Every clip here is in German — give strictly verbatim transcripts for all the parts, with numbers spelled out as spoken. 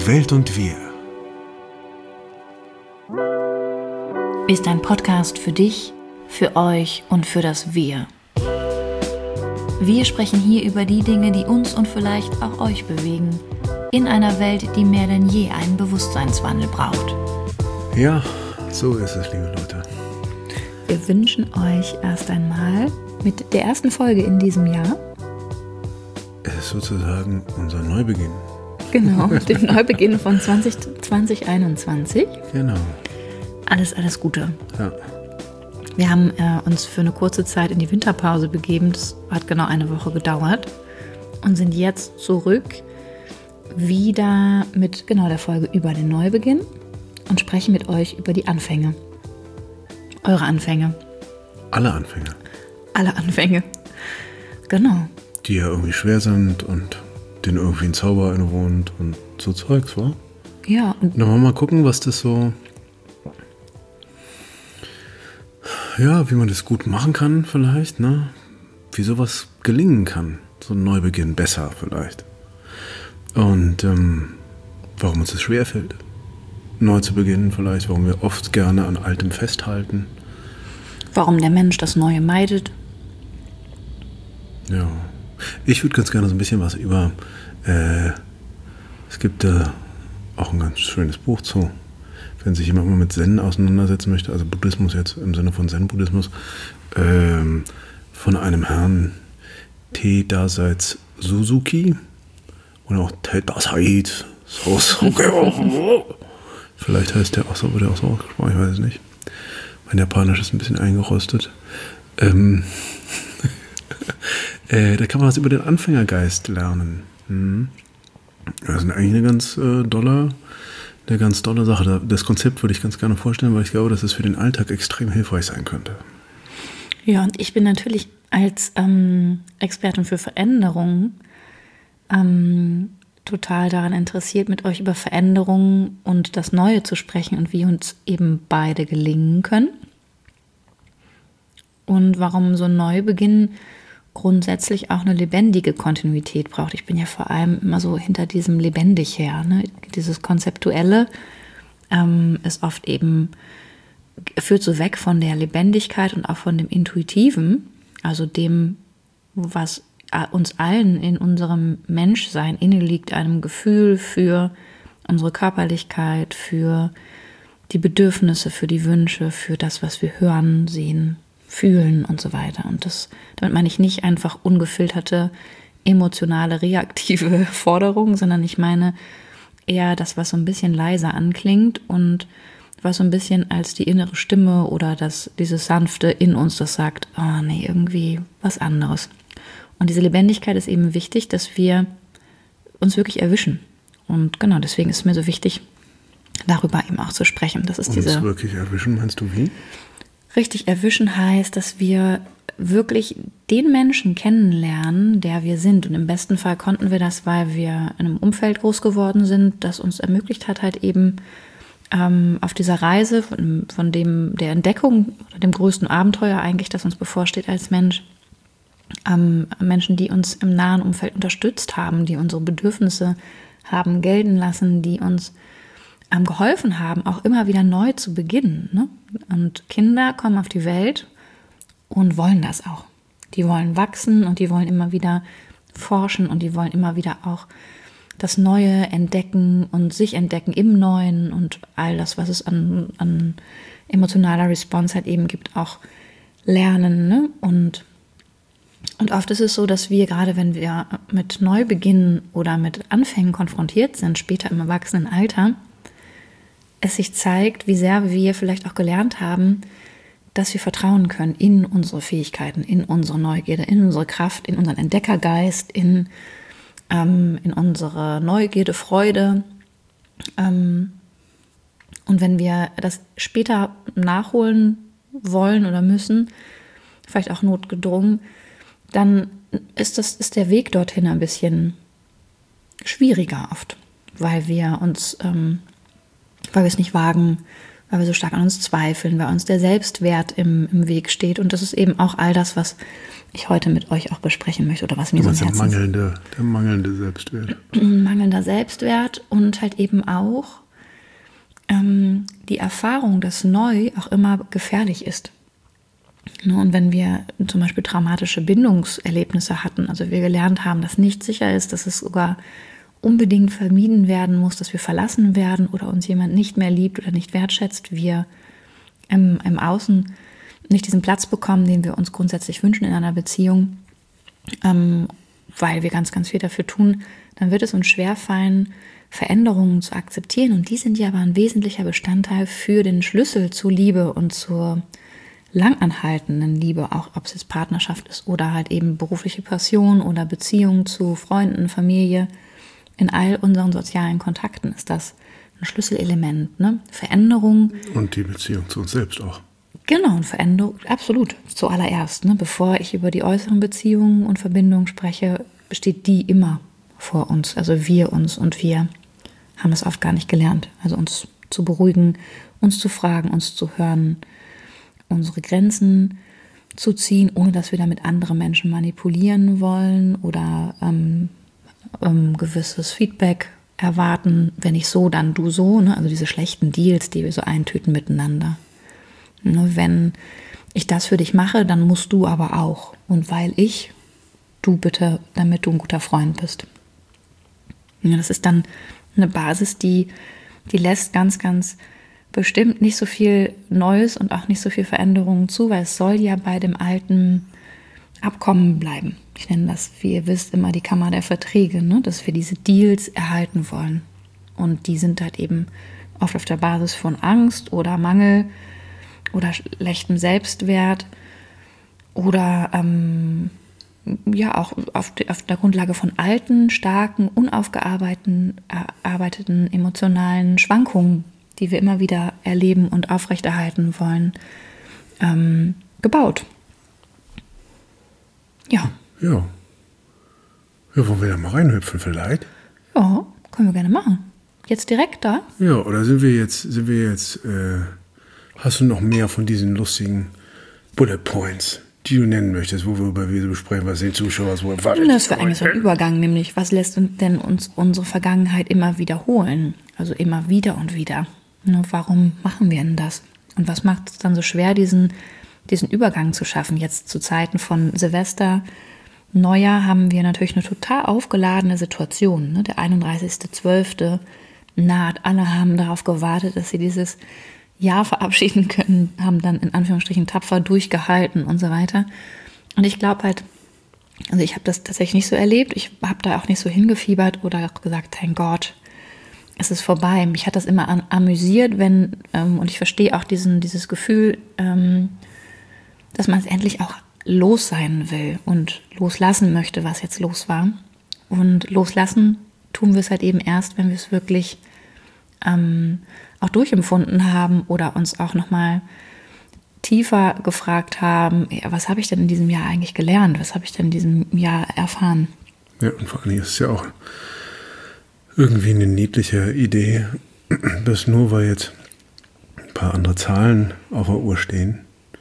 Die Welt und wir ist ein Podcast für dich, für euch und für das Wir. Wir sprechen hier über die Dinge, die uns und vielleicht auch euch bewegen, in einer Welt, die mehr denn je einen Bewusstseinswandel braucht. Ja, so ist es, liebe Leute. Wir wünschen euch erst einmal mit der ersten Folge in diesem Jahr. Es ist sozusagen unser Neubeginn. Genau, den Neubeginn von zwanzig einundzwanzig. Genau. Alles, alles Gute. Ja. Wir haben äh, uns für eine kurze Zeit in die Winterpause begeben. Das hat genau eine Woche gedauert. Und sind jetzt zurück wieder mit genau der Folge über den Neubeginn und sprechen mit euch über die Anfänge. Eure Anfänge. Alle Anfänge. Alle Anfänge. Genau. Die ja irgendwie schwer sind und denen irgendwie ein Zauber innewohnt und so Zeugs, wa? Ja. Und dann wollen wir mal gucken, was das so... Ja, wie man das gut machen kann vielleicht, ne? Wie sowas gelingen kann. So ein Neubeginn besser vielleicht. Und ähm, warum uns das schwerfällt, neu zu beginnen vielleicht. Warum wir oft gerne an Altem festhalten. Warum der Mensch das Neue meidet. Ja. Ich würde ganz gerne so ein bisschen was über... Äh, es gibt da äh, auch ein ganz schönes Buch zu. Wenn sich jemand mal mit Zen auseinandersetzen möchte, also Buddhismus jetzt im Sinne von Zen-Buddhismus, ähm, von einem Herrn Te-Daseits Suzuki oder auch Te-Daseits Suzuki. Vielleicht heißt der auch so, wird der auch so ausgesprochen, ich weiß es nicht. Mein Japanisch ist ein bisschen eingerostet. Ähm, äh, da kann man was über den Anfängergeist lernen. Hm. Das ist eigentlich eine ganz äh, dolle Eine ganz tolle Sache. Das Konzept würde ich ganz gerne vorstellen, weil ich glaube, dass es für den Alltag extrem hilfreich sein könnte. Ja, und ich bin natürlich als ähm, Expertin für Veränderungen ähm, total daran interessiert, mit euch über Veränderungen und das Neue zu sprechen und wie uns eben beide gelingen können. Und warum so ein Neubeginn grundsätzlich auch eine lebendige Kontinuität braucht. Ich bin ja vor allem immer so hinter diesem lebendig her. Ne? Dieses Konzeptuelle ähm, ist oft eben, führt so weg von der Lebendigkeit und auch von dem Intuitiven, also dem, was uns allen in unserem Menschsein inne liegt, einem Gefühl für unsere Körperlichkeit, für die Bedürfnisse, für die Wünsche, für das, was wir hören, sehen, fühlen und so weiter. Und das, damit meine ich nicht einfach ungefilterte, emotionale, reaktive Forderungen, sondern ich meine eher das, was so ein bisschen leiser anklingt und was so ein bisschen als die innere Stimme oder das, dieses Sanfte in uns, das sagt, oh nee, irgendwie was anderes. Und diese Lebendigkeit ist eben wichtig, dass wir uns wirklich erwischen. Und genau, deswegen ist es mir so wichtig, darüber eben auch zu sprechen. Das ist uns diese wirklich erwischen, meinst du wie? Richtig erwischen heißt, dass wir wirklich den Menschen kennenlernen, der wir sind. Und im besten Fall konnten wir das, weil wir in einem Umfeld groß geworden sind, das uns ermöglicht hat, halt eben ähm, auf dieser Reise von, von dem der Entdeckung oder dem größten Abenteuer eigentlich, das uns bevorsteht als Mensch, ähm, Menschen, die uns im nahen Umfeld unterstützt haben, die unsere Bedürfnisse haben gelten lassen, die uns ähm, geholfen haben, auch immer wieder neu zu beginnen. Ne? Und Kinder kommen auf die Welt und wollen das auch. Die wollen wachsen und die wollen immer wieder forschen und die wollen immer wieder auch das Neue entdecken und sich entdecken im Neuen und all das, was es an, an emotionaler Response halt eben gibt, auch lernen. Ne? Und, und oft ist es so, dass wir, gerade wenn wir mit Neubeginn oder mit Anfängen konfrontiert sind, später im Erwachsenenalter, es sich zeigt, wie sehr wir vielleicht auch gelernt haben, dass wir vertrauen können in unsere Fähigkeiten, in unsere Neugierde, in unsere Kraft, in unseren Entdeckergeist, in, ähm, in unsere Neugierde, Freude. Ähm, und wenn wir das später nachholen wollen oder müssen, vielleicht auch notgedrungen, dann ist, das, ist der Weg dorthin ein bisschen schwieriger oft, weil wir uns... Ähm, weil wir es nicht wagen, weil wir so stark an uns zweifeln, weil uns der Selbstwert im, im Weg steht. Und das ist eben auch all das, was ich heute mit euch auch besprechen möchte oder was mir so am Herzen der mangelnde, der mangelnde Selbstwert. Mangelnder Selbstwert und halt eben auch ähm, die Erfahrung, dass neu auch immer gefährlich ist. Ne, und wenn wir zum Beispiel traumatische Bindungserlebnisse hatten, also wir gelernt haben, dass nichts sicher ist, dass es sogar unbedingt vermieden werden muss, dass wir verlassen werden oder uns jemand nicht mehr liebt oder nicht wertschätzt, wir im, im Außen nicht diesen Platz bekommen, den wir uns grundsätzlich wünschen in einer Beziehung, ähm, weil wir ganz, ganz viel dafür tun, dann wird es uns schwerfallen, Veränderungen zu akzeptieren. Und die sind ja aber ein wesentlicher Bestandteil für den Schlüssel zur Liebe und zur langanhaltenden Liebe, auch ob es jetzt Partnerschaft ist oder halt eben berufliche Passion oder Beziehung zu Freunden, Familie. In all unseren sozialen Kontakten ist das ein Schlüsselelement, ne? Veränderung. Und die Beziehung zu uns selbst auch. Genau, und Veränderung, absolut, zuallererst. Ne? Bevor ich über die äußeren Beziehungen und Verbindungen spreche, besteht die immer vor uns. Also wir uns und wir haben es oft gar nicht gelernt. Also uns zu beruhigen, uns zu fragen, uns zu hören, unsere Grenzen zu ziehen, ohne dass wir damit andere Menschen manipulieren wollen oder ähm, ähm, gewisses Feedback erwarten. Wenn ich so, dann du so. Ne? Also diese schlechten Deals, die wir so eintüten miteinander. Ne? Wenn ich das für dich mache, dann musst du aber auch. Und weil ich, du bitte, damit du ein guter Freund bist. Ja, das ist dann eine Basis, die, die lässt ganz, ganz bestimmt nicht so viel Neues und auch nicht so viel Veränderungen zu, weil es soll ja bei dem alten Abkommen bleiben. Ich nenne das, wie ihr wisst, immer die Kammer der Verträge, ne? Dass wir diese Deals erhalten wollen. Und die sind halt eben oft auf der Basis von Angst oder Mangel oder schlechtem Selbstwert oder ähm, ja auch auf, die, auf der Grundlage von alten, starken, unaufgearbeiteten erarbeiteten emotionalen Schwankungen, die wir immer wieder erleben und aufrechterhalten wollen, ähm, gebaut. Ja. Ja. Ja, wollen wir da mal reinhüpfen vielleicht? Ja, können wir gerne machen. Jetzt direkt da? Ja, oder sind wir jetzt, sind wir jetzt, äh, hast du noch mehr von diesen lustigen Bullet Points, die du nennen möchtest, worüber wir besprechen, was den Zuschauer so erwartet? Das wäre eigentlich so ein Übergang, nämlich, was lässt denn uns unsere Vergangenheit immer wiederholen? Also immer wieder und wieder. Ne, warum machen wir denn das? Und was macht es dann so schwer, diesen, diesen Übergang zu schaffen? Jetzt zu Zeiten von Silvester, Neujahr haben wir natürlich eine total aufgeladene Situation. Ne? Der einunddreißigster zwölfte naht. Alle haben darauf gewartet, dass sie dieses Jahr verabschieden können, haben dann in Anführungsstrichen tapfer durchgehalten und so weiter. Und ich glaube halt, also ich habe das tatsächlich nicht so erlebt. Ich habe da auch nicht so hingefiebert oder auch gesagt, thank Gott, es ist vorbei. Mich hat das immer an, amüsiert, wenn, ähm, und ich verstehe auch diesen, dieses Gefühl, ähm, dass man es endlich auch los sein will und loslassen möchte, was jetzt los war. Und loslassen tun wir es halt eben erst, wenn wir es wirklich ähm, auch durchempfunden haben oder uns auch nochmal tiefer gefragt haben, ja, was habe ich denn in diesem Jahr eigentlich gelernt? Was habe ich denn in diesem Jahr erfahren? Ja, und vor allem ist es ja auch irgendwie eine niedliche Idee, dass nur weil jetzt ein paar andere Zahlen auf der Uhr stehen,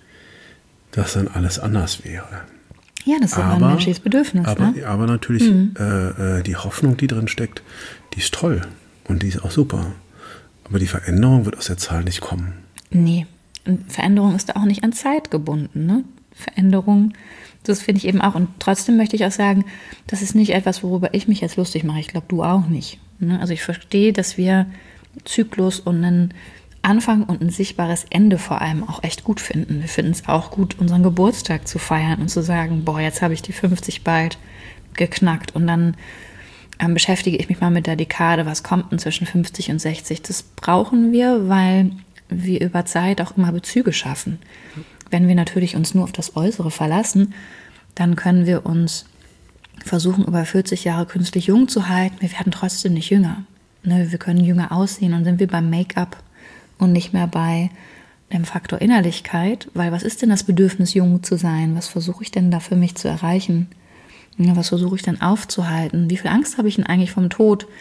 dass dann alles anders wäre. Ja, das ist aber ein menschliches Bedürfnis. Aber, ne? aber natürlich mhm. äh, die Hoffnung, die drin steckt, die ist toll und die ist auch super. Aber die Veränderung wird aus der Zahl nicht kommen. Nee, und Veränderung ist auch nicht an Zeit gebunden. Ne? Veränderung, das finde ich eben auch. Und trotzdem möchte ich auch sagen, das ist nicht etwas, worüber ich mich jetzt lustig mache. Ich glaube, du auch nicht. Ne? Also ich verstehe, dass wir Zyklus und einen Anfang und ein sichtbares Ende vor allem auch echt gut finden. Wir finden es auch gut, unseren Geburtstag zu feiern und zu sagen, boah, jetzt habe ich die fünfzig bald geknackt und dann ähm, beschäftige ich mich mal mit der Dekade, was kommt denn zwischen fünfzig und sechzig. Das brauchen wir, weil wir über Zeit auch immer Bezüge schaffen. Wenn wir natürlich uns nur auf das Äußere verlassen, dann können wir uns versuchen, über vierzig Jahre künstlich jung zu halten. Wir werden trotzdem nicht jünger. Ne, wir können jünger aussehen und sind wir beim Make-up und nicht mehr bei dem Faktor Innerlichkeit, weil was ist denn das Bedürfnis, jung zu sein? Was versuche ich denn da für mich zu erreichen? Was versuche ich denn aufzuhalten? Wie viel Angst habe ich denn eigentlich vom Tod?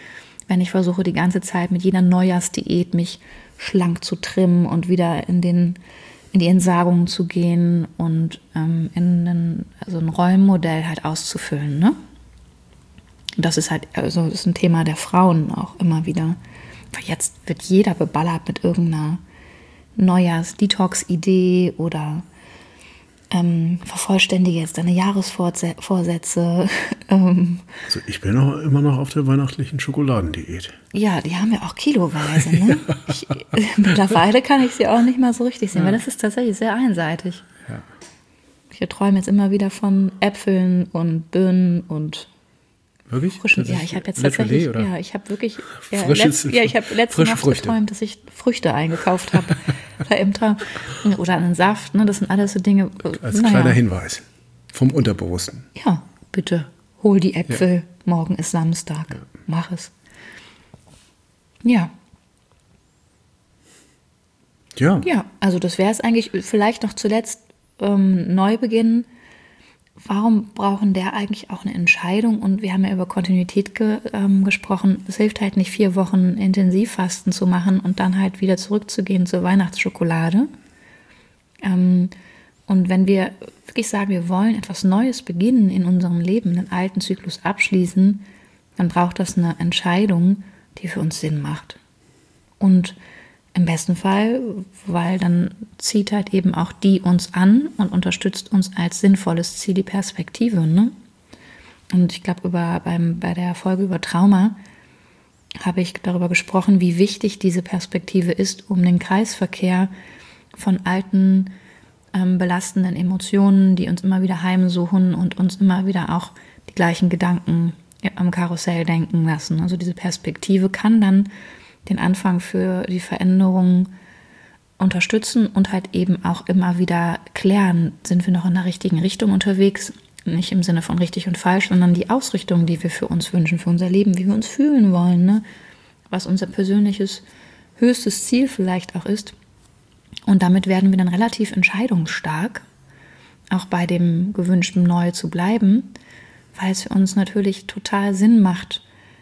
wenn ich versuche, die ganze Zeit mit jeder Neujahrsdiät mich schlank zu trimmen und wieder in den in die Entsagung zu gehen und ähm, in einen, also ein Rollenmodell halt auszufüllen, ne? Das ist halt, also das ist ein Thema der Frauen auch immer wieder. Weil jetzt wird jeder beballert mit irgendeiner Neujahrs-Detox-Idee oder ähm, vervollständige jetzt deine Jahresvorsätze. ähm, also ich bin auch immer noch auf der weihnachtlichen Schokoladendiät. Ja, die haben ja auch kiloweise. Ne? Ja. Ich, mittlerweile kann ich sie auch nicht mal so richtig sehen, ja. Weil das ist tatsächlich sehr einseitig. Ja. Ich träume jetzt immer wieder von Äpfeln und Birnen und wirklich? Frischen, ja, ich habe jetzt tatsächlich, oder? ja, ich habe wirklich, ja, letzt, letzt, ja, ich habe letzte Nacht Früchte. geträumt, dass ich Früchte eingekauft habe oder im Traum oder einen Saft, ne, das sind alles so Dinge. Als naja. kleiner Hinweis vom Unterbewussten. Ja, bitte, hol die Äpfel, ja. Morgen ist Samstag, ja. Mach es. Ja. Ja. Ja, also das wäre es eigentlich, vielleicht noch zuletzt ähm, Neubeginn. Warum brauchen der eigentlich auch eine Entscheidung? Und wir haben ja über Kontinuität ge, ähm, gesprochen. Es hilft halt nicht, vier Wochen Intensivfasten zu machen und dann halt wieder zurückzugehen zur Weihnachtsschokolade. Ähm, und wenn wir wirklich sagen, wir wollen etwas Neues beginnen in unserem Leben, einen alten Zyklus abschließen, dann braucht das eine Entscheidung, die für uns Sinn macht. Und im besten Fall, weil dann zieht halt eben auch die uns an und unterstützt uns als sinnvolles Ziel die Perspektive. Ne? Und ich glaube, über, beim, bei der Folge über Trauma habe ich darüber gesprochen, wie wichtig diese Perspektive ist, um den Kreisverkehr von alten, ähm, belastenden Emotionen, die uns immer wieder heimsuchen und uns immer wieder auch die gleichen Gedanken am Karussell denken lassen. Also diese Perspektive kann dann den Anfang für die Veränderung unterstützen und halt eben auch immer wieder klären, sind wir noch in der richtigen Richtung unterwegs, nicht im Sinne von richtig und falsch, sondern die Ausrichtung, die wir für uns wünschen, für unser Leben, wie wir uns fühlen wollen, ne? Was unser persönliches höchstes Ziel vielleicht auch ist. Und damit werden wir dann relativ entscheidungsstark, auch bei dem gewünschten Neu zu bleiben, weil es für uns natürlich total Sinn macht,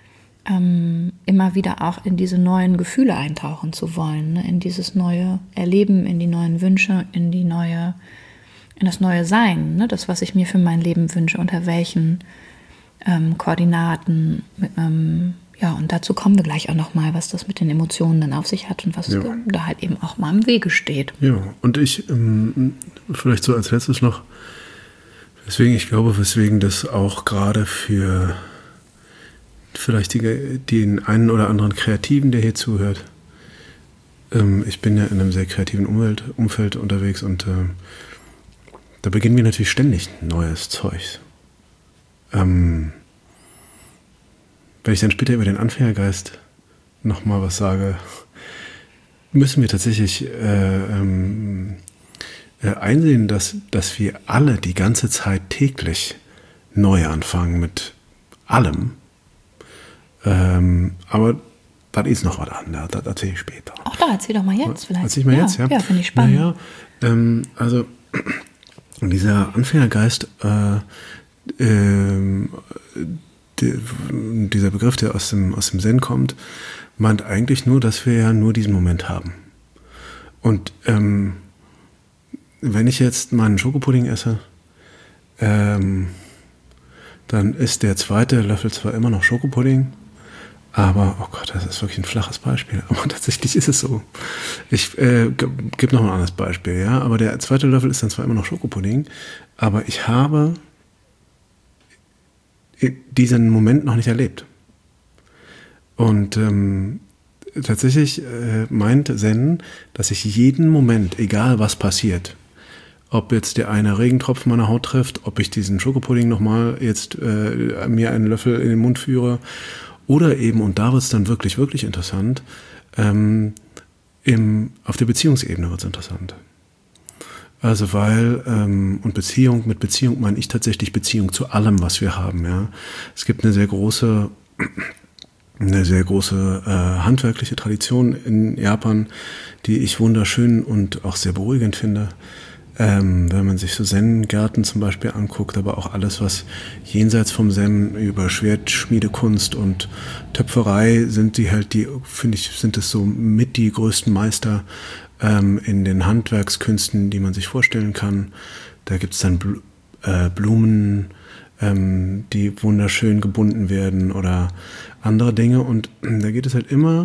Ähm, immer wieder auch in diese neuen Gefühle eintauchen zu wollen, ne? In dieses neue Erleben, in die neuen Wünsche, in die neue, in das neue Sein, ne? Das, was ich mir für mein Leben wünsche, unter welchen ähm, Koordinaten, ähm, ja, und dazu kommen wir gleich auch nochmal, was das mit den Emotionen dann auf sich hat und was ja. da halt eben auch mal im Wege steht. Ja, und ich, ähm, vielleicht so als letztes noch, weswegen ich glaube, weswegen das auch gerade für vielleicht die, den einen oder anderen Kreativen, der hier zuhört. Ähm, ich bin ja in einem sehr kreativen Umwelt, Umfeld unterwegs und äh, da beginnen wir natürlich ständig neues Zeug. Ähm, wenn ich dann später über den Anfängergeist nochmal was sage, müssen wir tatsächlich äh, ähm, äh, einsehen, dass, dass wir alle die ganze Zeit täglich neu anfangen mit allem. Ähm, aber das ist noch was anderes, das erzähle ich später. Ach da, erzähl doch mal jetzt vielleicht. Erzähl ich mal ja, jetzt, ja? Ja, finde ich spannend. Naja, ähm, also dieser Anfängergeist, äh, äh, die, dieser Begriff, der aus dem, aus dem Zen kommt, meint eigentlich nur, dass wir ja nur diesen Moment haben. Und ähm, wenn ich jetzt meinen Schokopudding esse, ähm, dann ist der zweite Löffel zwar immer noch Schokopudding, aber, oh Gott, das ist wirklich ein flaches Beispiel, aber tatsächlich ist es so. Ich äh, gebe noch ein anderes Beispiel, ja, aber der zweite Löffel ist dann zwar immer noch Schokopudding, aber ich habe diesen Moment noch nicht erlebt. Und ähm, tatsächlich äh, meint Zen, dass ich jeden Moment, egal was passiert, ob jetzt der eine Regentropfen meiner Haut trifft, ob ich diesen Schokopudding nochmal jetzt äh, mir einen Löffel in den Mund führe oder eben, und da wird es dann wirklich, wirklich interessant, ähm, im, auf der Beziehungsebene wird es interessant. Also weil, ähm, und Beziehung, mit Beziehung meine ich tatsächlich Beziehung zu allem, was wir haben. Ja. Es gibt eine sehr große, eine sehr große äh, handwerkliche Tradition in Japan, die ich wunderschön und auch sehr beruhigend finde. Ähm, wenn man sich so Zen-Gärten zum Beispiel anguckt, aber auch alles, was jenseits vom Zen über Schwertschmiedekunst und Töpferei sind, die halt die, finde ich, sind es so mit die größten Meister ähm, in den Handwerkskünsten, die man sich vorstellen kann. Da gibt es dann Bl- äh, Blumen, ähm, die wunderschön gebunden werden oder andere Dinge. Und da geht es halt immer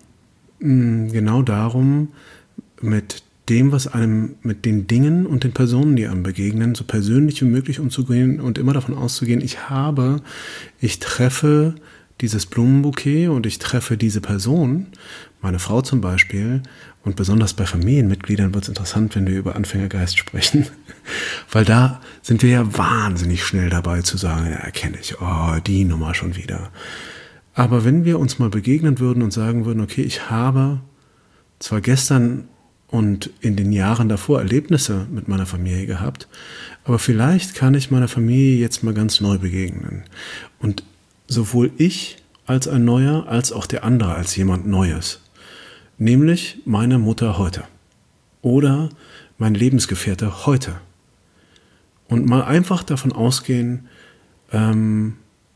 mh, genau darum, mit dem, was einem, mit den Dingen und den Personen, die einem begegnen, so persönlich wie möglich umzugehen und immer davon auszugehen, ich habe, ich treffe dieses Blumenbouquet und ich treffe diese Person, meine Frau zum Beispiel, und besonders bei Familienmitgliedern wird es interessant, wenn wir über Anfängergeist sprechen, weil da sind wir ja wahnsinnig schnell dabei zu sagen, ja, erkenne ich, oh, die Nummer schon wieder. Aber wenn wir uns mal begegnen würden und sagen würden, okay, ich habe zwar gestern und in den Jahren davor Erlebnisse mit meiner Familie gehabt, aber vielleicht kann ich meiner Familie jetzt mal ganz neu begegnen. Und sowohl ich als ein Neuer, als auch der andere als jemand Neues. Nämlich meine Mutter heute. Oder mein Lebensgefährte heute. Und mal einfach davon ausgehen, ähm,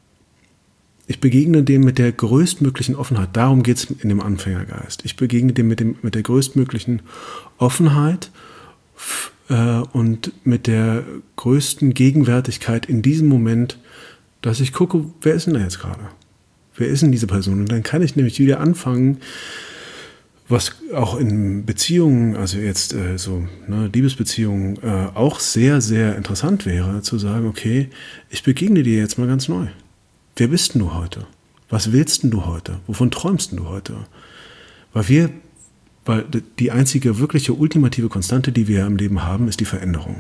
ich begegne dem mit der größtmöglichen Offenheit. Darum geht es in dem Anfängergeist. Ich begegne dem mit, dem mit der größtmöglichen Offenheit f- äh, und mit der größten Gegenwärtigkeit in diesem Moment, dass ich gucke, wer ist denn da jetzt gerade? Wer ist denn diese Person? Und dann kann ich nämlich wieder anfangen, was auch in Beziehungen, also jetzt äh, so ne, Liebesbeziehungen, äh, auch sehr, sehr interessant wäre, zu sagen, okay, ich begegne dir jetzt mal ganz neu. Wer bist denn du heute? Was willst denn du heute? Wovon träumst denn du heute? Weil wir, weil die einzige wirkliche ultimative Konstante, die wir im Leben haben, ist die Veränderung.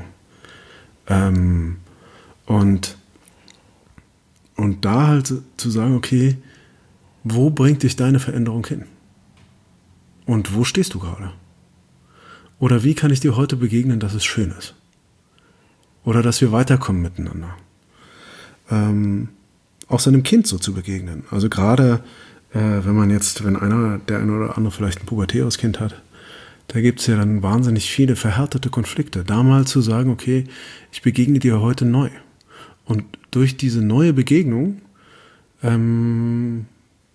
Ähm, und, und da halt zu sagen, okay, wo bringt dich deine Veränderung hin? Und wo stehst du gerade? Oder wie kann ich dir heute begegnen, dass es schön ist? Oder dass wir weiterkommen miteinander? Ähm, auch seinem Kind so zu begegnen. Also gerade, äh, wenn man jetzt, wenn einer, der eine oder andere vielleicht ein pubertäres Kind hat, da gibt es ja dann wahnsinnig viele verhärtete Konflikte. Da mal zu sagen, okay, ich begegne dir heute neu. Und durch diese neue Begegnung ähm,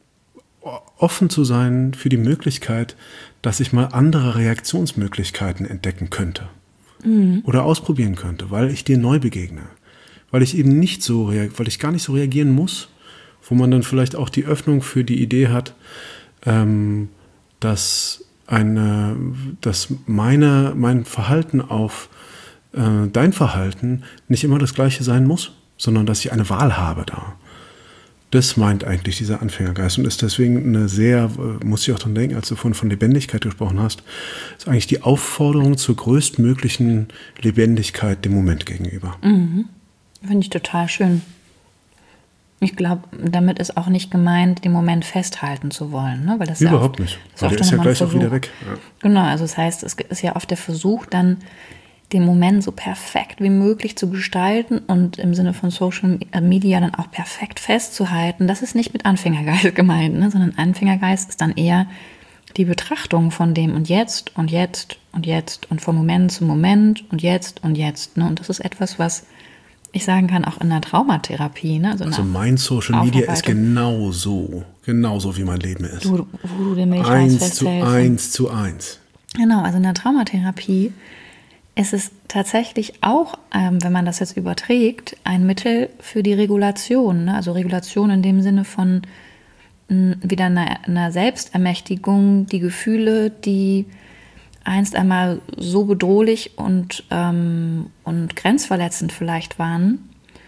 offen zu sein für die Möglichkeit, dass ich mal andere Reaktionsmöglichkeiten entdecken könnte. Mhm. Oder ausprobieren könnte, weil ich dir neu begegne. Weil ich eben nicht so, weil ich gar nicht so reagieren muss, wo man dann vielleicht auch die Öffnung für die Idee hat, ähm, dass eine, dass meine, mein Verhalten auf äh, dein Verhalten nicht immer das gleiche sein muss, sondern dass ich eine Wahl habe da. Das meint eigentlich dieser Anfängergeist und ist deswegen eine sehr, muss ich auch dran denken, als du vorhin von Lebendigkeit gesprochen hast, ist eigentlich die Aufforderung zur größtmöglichen Lebendigkeit dem Moment gegenüber. Mhm. Finde ich total schön. Ich glaube, damit ist auch nicht gemeint, den Moment festhalten zu wollen. Ne? Weil das Überhaupt ja nicht. Weil der ist ja gleich auch wieder weg. Ja. Genau, also das heißt, es ist ja oft der Versuch, dann den Moment so perfekt wie möglich zu gestalten und im Sinne von Social Media dann auch perfekt festzuhalten. Das ist nicht mit Anfängergeist gemeint, ne? Sondern Anfängergeist ist dann eher die Betrachtung von dem und jetzt und jetzt und jetzt und von Moment zu Moment und jetzt und jetzt. Ne? Und das ist etwas, was ich sagen kann, auch in der Traumatherapie. Ne? Also, also mein Social Media ist genau so, genauso wie mein Leben ist. Du, wo du den Milchreis eins festhältst. zu eins zu eins. Genau, also in der Traumatherapie ist es tatsächlich auch, ähm, wenn man das jetzt überträgt, ein Mittel für die Regulation. Ne? Also Regulation in dem Sinne von mh, wieder einer, einer Selbstermächtigung, die Gefühle, die einst einmal so bedrohlich und, ähm, und grenzverletzend vielleicht waren,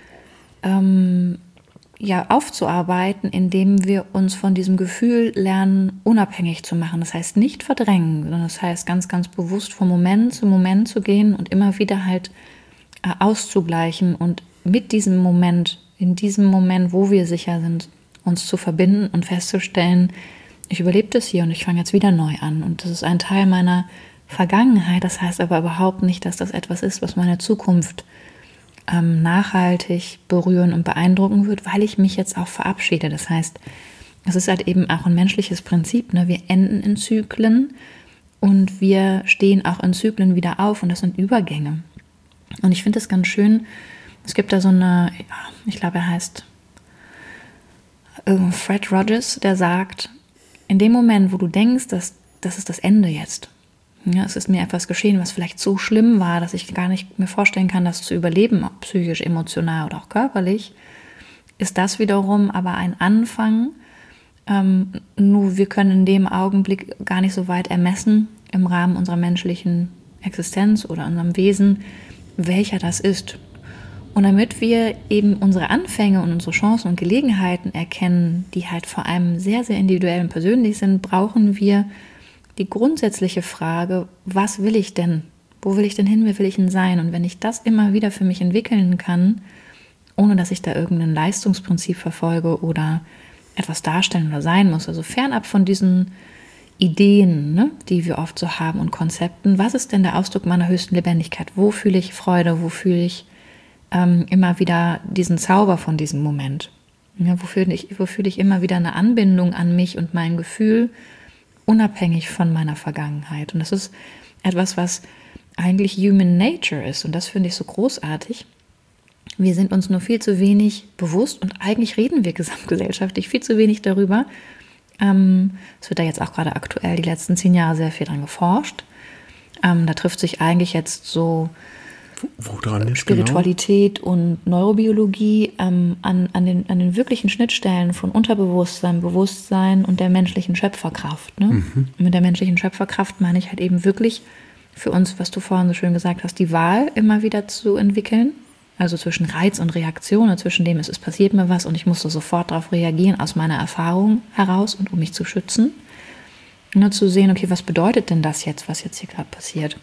ähm, ja, aufzuarbeiten, indem wir uns von diesem Gefühl lernen, unabhängig zu machen. Das heißt nicht verdrängen, sondern das heißt ganz, ganz bewusst von Moment zu Moment zu gehen und immer wieder halt äh, auszugleichen und mit diesem Moment, in diesem Moment, wo wir sicher sind, uns zu verbinden und festzustellen, ich überlebe das hier und ich fange jetzt wieder neu an. Und das ist ein Teil meiner Vergangenheit. Das heißt aber überhaupt nicht, dass das etwas ist, was meine Zukunft ähm, nachhaltig berühren und beeindrucken wird, weil ich mich jetzt auch verabschiede. Das heißt, es ist halt eben auch ein menschliches Prinzip. Ne? Wir enden in Zyklen und wir stehen auch in Zyklen wieder auf und das sind Übergänge. Und ich finde es ganz schön, es gibt da so eine, ich glaube er heißt Fred Rogers, der sagt, in dem Moment, wo du denkst, dass das ist das Ende jetzt, ja, es ist mir etwas geschehen, was vielleicht so schlimm war, dass ich gar nicht mir vorstellen kann, das zu überleben, ob psychisch, emotional oder auch körperlich, ist das wiederum aber ein Anfang. Ähm, nur wir können in dem Augenblick gar nicht so weit ermessen, im Rahmen unserer menschlichen Existenz oder unserem Wesen, welcher das ist. Und damit wir eben unsere Anfänge und unsere Chancen und Gelegenheiten erkennen, die halt vor allem sehr, sehr individuell und persönlich sind, brauchen wir die grundsätzliche Frage, was will ich denn? Wo will ich denn hin? Wer will ich denn sein? Und wenn ich das immer wieder für mich entwickeln kann, ohne dass ich da irgendein Leistungsprinzip verfolge oder etwas darstellen oder sein muss, also fernab von diesen Ideen, ne, die wir oft so haben und Konzepten, was ist denn der Ausdruck meiner höchsten Lebendigkeit? Wo fühle ich Freude? Wo fühle ich ähm, immer wieder diesen Zauber von diesem Moment? Ja, wo fühle ich, wo fühle ich immer wieder eine Anbindung an mich und mein Gefühl, unabhängig von meiner Vergangenheit? Und das ist etwas, was eigentlich Human Nature ist. Und das finde ich so großartig. Wir sind uns nur viel zu wenig bewusst und eigentlich reden wir gesamtgesellschaftlich viel zu wenig darüber. Ähm, es wird da jetzt auch gerade aktuell die letzten zehn Jahre sehr viel dran geforscht. Ähm, da trifft sich eigentlich jetzt so Wo dran ist Spiritualität genau? und Neurobiologie ähm, an, an, den, an den wirklichen Schnittstellen von Unterbewusstsein, Bewusstsein und der menschlichen Schöpferkraft. Ne? Mhm. Und mit der menschlichen Schöpferkraft meine ich halt eben wirklich für uns, was du vorhin so schön gesagt hast, die Wahl immer wieder zu entwickeln. Also zwischen Reiz und Reaktion, zwischen dem es ist passiert mir was und ich musste sofort darauf reagieren aus meiner Erfahrung heraus und um mich zu schützen. Nur zu sehen, okay, was bedeutet denn das jetzt, was jetzt hier gerade passiert?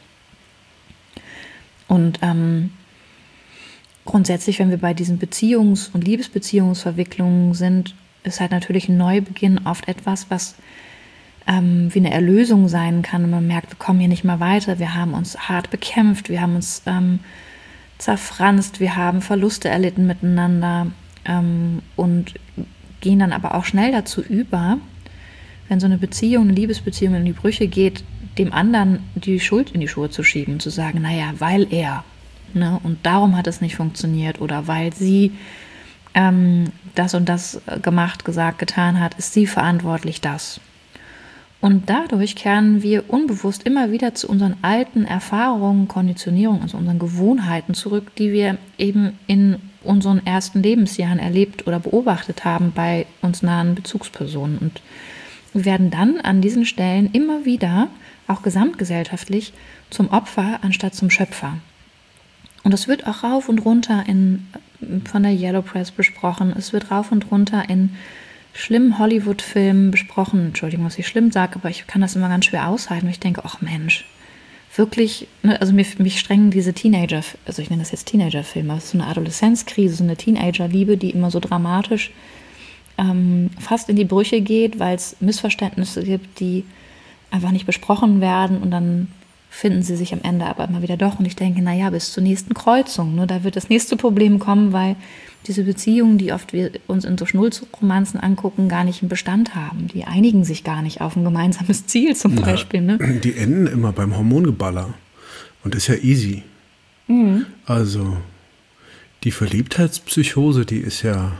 Und ähm, grundsätzlich, wenn wir bei diesen Beziehungs- und Liebesbeziehungsverwicklungen sind, ist halt natürlich ein Neubeginn oft etwas, was ähm, wie eine Erlösung sein kann. Und man merkt, wir kommen hier nicht mehr weiter, wir haben uns hart bekämpft, wir haben uns ähm, zerfranst, wir haben Verluste erlitten miteinander ähm, und gehen dann aber auch schnell dazu über, wenn so eine Beziehung, eine Liebesbeziehung in die Brüche geht, dem anderen die Schuld in die Schuhe zu schieben, zu sagen, naja, weil er, ne, und darum hat es nicht funktioniert oder weil sie ähm, das und das gemacht, gesagt, getan hat, ist sie verantwortlich das. Und dadurch kehren wir unbewusst immer wieder zu unseren alten Erfahrungen, Konditionierungen, also unseren Gewohnheiten zurück, die wir eben in unseren ersten Lebensjahren erlebt oder beobachtet haben bei uns nahen Bezugspersonen. Und wir werden dann an diesen Stellen immer wieder, auch gesamtgesellschaftlich, zum Opfer anstatt zum Schöpfer. Und es wird auch rauf und runter in, von der Yellow Press besprochen, es wird rauf und runter in schlimmen Hollywood-Filmen besprochen. Entschuldigung, was ich schlimm sage, aber ich kann das immer ganz schwer aushalten. Und ich denke, ach Mensch, wirklich, ne, also mich, mich strengen diese Teenager, also ich nenne das jetzt Teenager-Filme, das ist so eine Adoleszenzkrise, so eine Teenager-Liebe, die immer so dramatisch ähm, fast in die Brüche geht, weil es Missverständnisse gibt, die einfach nicht besprochen werden und dann finden sie sich am Ende aber immer wieder doch. Und ich denke, naja, bis zur nächsten Kreuzung, ne, da wird das nächste Problem kommen, weil diese Beziehungen, die oft wir uns in so Schnulzromanzen angucken, gar nicht einen Bestand haben. Die einigen sich gar nicht auf ein gemeinsames Ziel zum Na, Beispiel. Ne? Die enden immer beim Hormongeballer. Und das ist ja easy. Mhm. Also die Verliebtheitspsychose, die ist ja,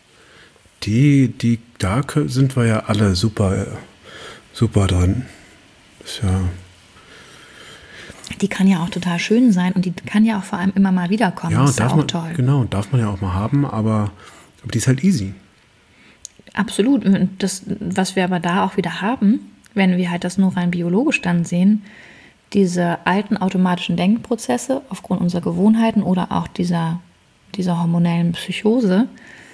die, die, da sind wir ja alle super, super drin. Das ist ja... Die kann ja auch total schön sein und die kann ja auch vor allem immer mal wiederkommen. Ja, das ist darf ja auch man, toll. Genau, darf man ja auch mal haben, aber, aber die ist halt easy. Absolut. Und das, was wir aber da auch wieder haben, wenn wir halt das nur rein biologisch dann sehen, diese alten automatischen Denkprozesse aufgrund unserer Gewohnheiten oder auch dieser, dieser hormonellen Psychose,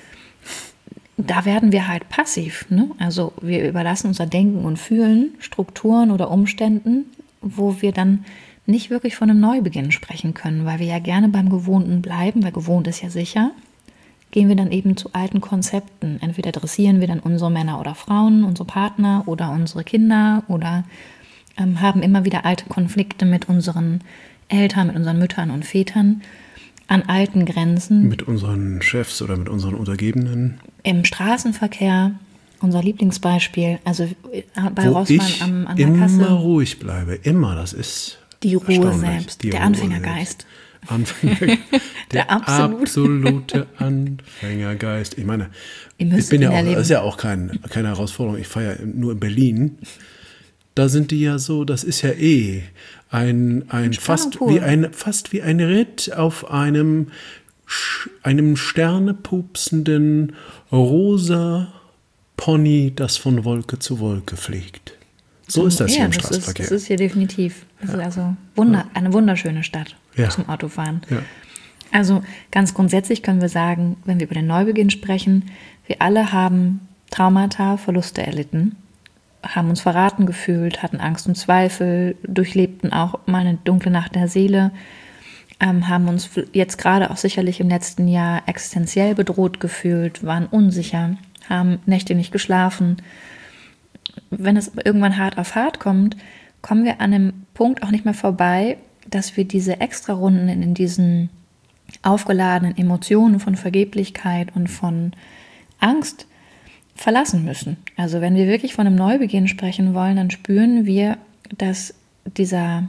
da werden wir halt passiv. Ne? Also wir überlassen unser Denken und Fühlen Strukturen oder Umständen, wo wir dann nicht wirklich von einem Neubeginn sprechen können, weil wir ja gerne beim Gewohnten bleiben, weil gewohnt ist ja sicher, gehen wir dann eben zu alten Konzepten. Entweder dressieren wir dann unsere Männer oder Frauen, unsere Partner oder unsere Kinder oder ähm, haben immer wieder alte Konflikte mit unseren Eltern, mit unseren Müttern und Vätern an alten Grenzen. Mit unseren Chefs oder mit unseren Untergebenen. Im Straßenverkehr. unser Lieblingsbeispiel. Also bei Wo Rossmann ich am, an der immer Kasse. ruhig bleibe. Immer, das ist Die Ruhe erstaunlich. selbst, Die der Ruhe Anfängergeist. selbst. Anfänger, der, Der absolut. absolute Anfängergeist. Ich meine, Ihr ich müsst bin ihn ja auch, erleben. das ist ja auch kein, keine Herausforderung. Ich fahre ja nur in Berlin. Da sind die ja so, das ist ja eh ein, ein fast pur. wie ein fast wie ein Ritt auf einem sch- einem sternepupsenden rosa Pony, das von Wolke zu Wolke fliegt. So ist das ja, hier im das ist, Straßenverkehr. das ist hier definitiv. Das ist also wunder, eine wunderschöne Stadt Ja. zum Autofahren. Ja. Also ganz grundsätzlich können wir sagen, wenn wir über den Neubeginn sprechen, wir alle haben Traumata, Verluste erlitten, haben uns verraten gefühlt, hatten Angst und Zweifel, durchlebten auch mal eine dunkle Nacht der Seele, ähm, haben uns jetzt gerade auch sicherlich im letzten Jahr existenziell bedroht gefühlt, waren unsicher, haben Nächte nicht geschlafen. Wenn es irgendwann hart auf hart kommt, kommen wir an einem Punkt auch nicht mehr vorbei, dass wir diese Extrarunden in diesen aufgeladenen Emotionen von Vergeblichkeit und von Angst verlassen müssen. Also wenn wir wirklich von einem Neubeginn sprechen wollen, dann spüren wir, dass dieser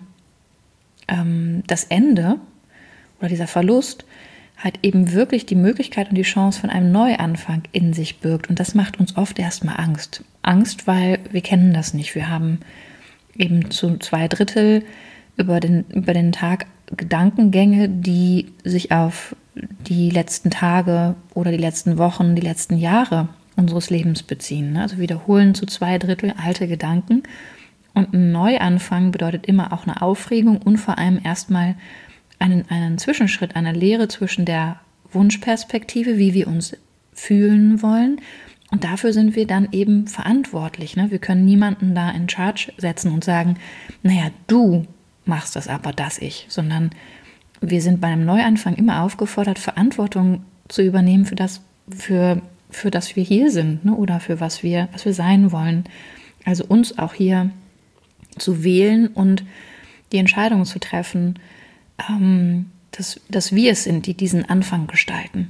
ähm, das Ende oder dieser Verlust halt eben wirklich die Möglichkeit und die Chance von einem Neuanfang in sich birgt. Und das macht uns oft erstmal Angst. Angst, weil wir kennen das nicht. Wir haben eben zu zwei Drittel über den, über den Tag Gedankengänge, die sich auf die letzten Tage oder die letzten Wochen, die letzten Jahre unseres Lebens beziehen. Also wiederholen zu zwei Drittel alte Gedanken. Und ein Neuanfang bedeutet immer auch eine Aufregung und vor allem erstmal einen, einen Zwischenschritt, eine Lehre zwischen der Wunschperspektive, wie wir uns fühlen wollen. Und dafür sind wir dann eben verantwortlich. Ne? Wir können niemanden da in Charge setzen und sagen, naja, du machst das aber, das ich. Sondern wir sind bei einem Neuanfang immer aufgefordert, Verantwortung zu übernehmen für das, für, für das wir hier sind, ne? Oder für was wir, was wir sein wollen. Also uns auch hier zu wählen und die Entscheidung zu treffen, ähm, dass, dass wir es sind, die diesen Anfang gestalten.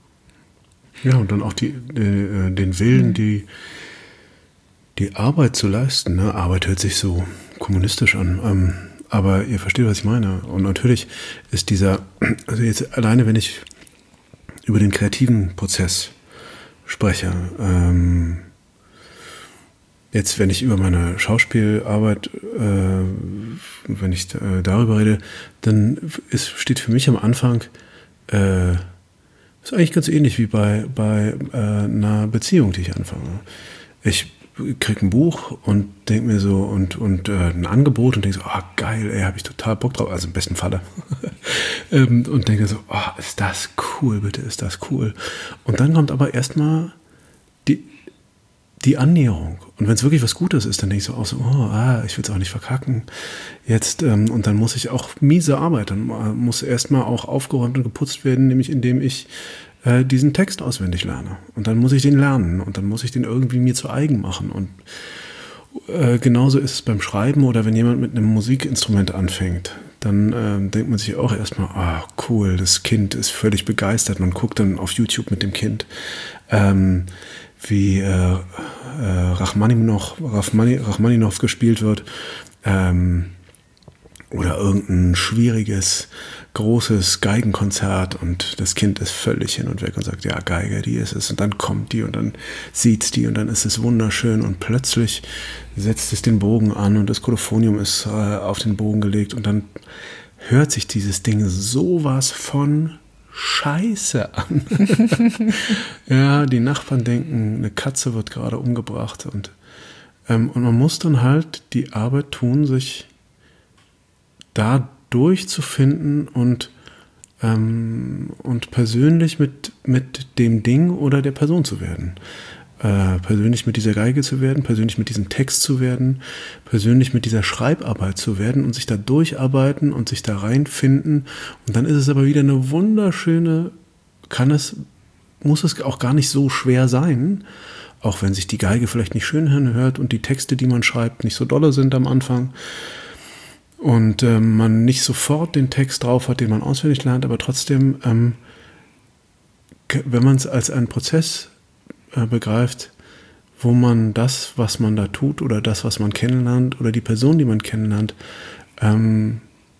Ja, und dann auch die, äh, den Willen, mhm. die, die Arbeit zu leisten. Ne? Arbeit hört sich so kommunistisch an, ähm, aber ihr versteht, was ich meine. Und natürlich ist dieser, also jetzt alleine, wenn ich über den kreativen Prozess spreche, ähm, jetzt, wenn ich über meine Schauspielarbeit, äh, wenn ich äh, darüber rede, dann ist, steht für mich am Anfang, äh, ist eigentlich ganz ähnlich wie bei, bei äh, einer Beziehung, die ich anfange. Ich kriege ein Buch und denke mir so, und, und äh, ein Angebot und denke so, ah oh, geil, ey, habe ich total Bock drauf, also im besten Falle. ähm, und denke so, oh, ist das cool, bitte, ist das cool. Und dann kommt aber erstmal die, die Annäherung. Und wenn es wirklich was Gutes ist, dann denke ich so, auch so, oh, ah, ich will es auch nicht verkacken. Jetzt, ähm, und dann muss ich auch miese arbeiten. Dann muss erstmal auch aufgeräumt und geputzt werden, nämlich indem ich äh, diesen Text auswendig lerne. Und dann muss ich den lernen und dann muss ich den irgendwie mir zu eigen machen. Und äh, genauso ist es beim Schreiben oder wenn jemand mit einem Musikinstrument anfängt, dann äh, denkt man sich auch erstmal, ah, cool, das Kind ist völlig begeistert und guckt dann auf YouTube mit dem Kind. Ähm, wie äh, äh, Rachmaninow, Rachmaninow gespielt wird, ähm, oder irgendein schwieriges, großes Geigenkonzert und das Kind ist völlig hin und weg und sagt, ja, Geige, die ist es. Und dann kommt die und dann sieht's die und dann ist es wunderschön und plötzlich setzt es den Bogen an und das Kolophonium ist äh, auf den Bogen gelegt und dann hört sich dieses Ding sowas von Scheiße an. Ja, die Nachbarn denken, eine Katze wird gerade umgebracht und, ähm, und man muss dann halt die Arbeit tun, sich da durchzufinden und, ähm, und persönlich mit, mit dem Ding oder der Person zu werden. Äh, persönlich mit dieser Geige zu werden, persönlich mit diesem Text zu werden, persönlich mit dieser Schreibarbeit zu werden und sich da durcharbeiten und sich da reinfinden. Und dann ist es aber wieder eine wunderschöne, kann es, muss es auch gar nicht so schwer sein, auch wenn sich die Geige vielleicht nicht schön anhört und die Texte, die man schreibt, nicht so dolle sind am Anfang. Und ähm, man nicht sofort den Text drauf hat, den man auswendig lernt, aber trotzdem, ähm, wenn man es als einen Prozess begreift, wo man das, was man da tut oder das, was man kennenlernt oder die Person, die man kennenlernt, ähm,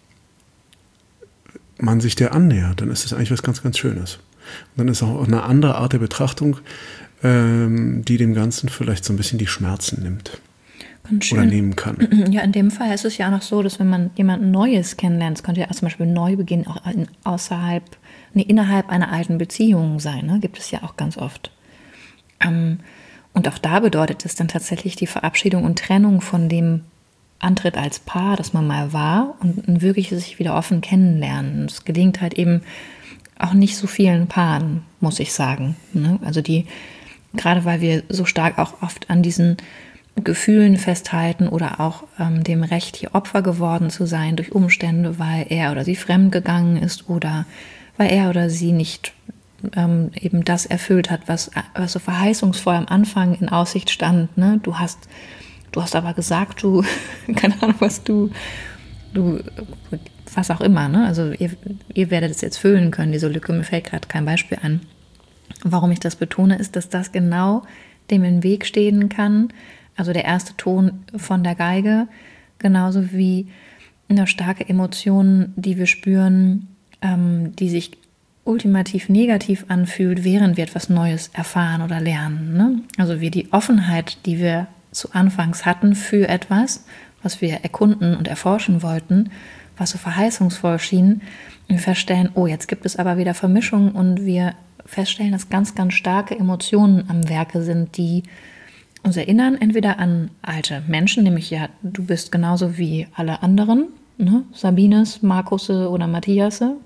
man sich der annähert, dann ist das eigentlich was ganz, ganz Schönes. Und dann ist auch eine andere Art der Betrachtung, ähm, die dem Ganzen vielleicht so ein bisschen die Schmerzen nimmt. Ganz schön. Oder nehmen kann. Ja, in dem Fall ist es ja auch noch so, dass wenn man jemanden Neues kennenlernt, es könnte ja zum Beispiel Neubeginn auch in, außerhalb, nee, innerhalb einer alten Beziehung sein, ne? Gibt es ja auch ganz oft. Ähm, und auch da bedeutet es dann tatsächlich die Verabschiedung und Trennung von dem Antritt als Paar, das man mal war, und ein wirklich sich wieder offen kennenlernen. Es gelingt halt eben auch nicht so vielen Paaren, muss ich sagen. Ne? Also die, gerade weil wir so stark auch oft an diesen Gefühlen festhalten oder auch ähm, dem Recht, hier Opfer geworden zu sein durch Umstände, weil er oder sie fremdgegangen ist oder weil er oder sie nicht ähm, eben das erfüllt hat, was, was so verheißungsvoll am Anfang in Aussicht stand. Ne? Du hast Du hast aber gesagt, du, keine Ahnung, was du, du, was auch immer, ne? Also ihr, ihr werdet es jetzt füllen können, diese Lücke, mir fällt gerade kein Beispiel an. Warum ich das betone, ist, dass das genau dem im Weg stehen kann, also der erste Ton von der Geige, genauso wie eine starke Emotion, die wir spüren, ähm, die sich ultimativ negativ anfühlt, während wir etwas Neues erfahren oder lernen, ne? Also wie die Offenheit, die wir zu Anfangs hatten für etwas, was wir erkunden und erforschen wollten, was so verheißungsvoll schien. Und wir feststellen, oh, jetzt gibt es aber wieder Vermischung und wir feststellen, dass ganz, ganz starke Emotionen am Werke sind, die uns erinnern, entweder an alte Menschen, nämlich ja, du bist genauso wie alle anderen, ne? Sabines, Markusse oder Matthiasse.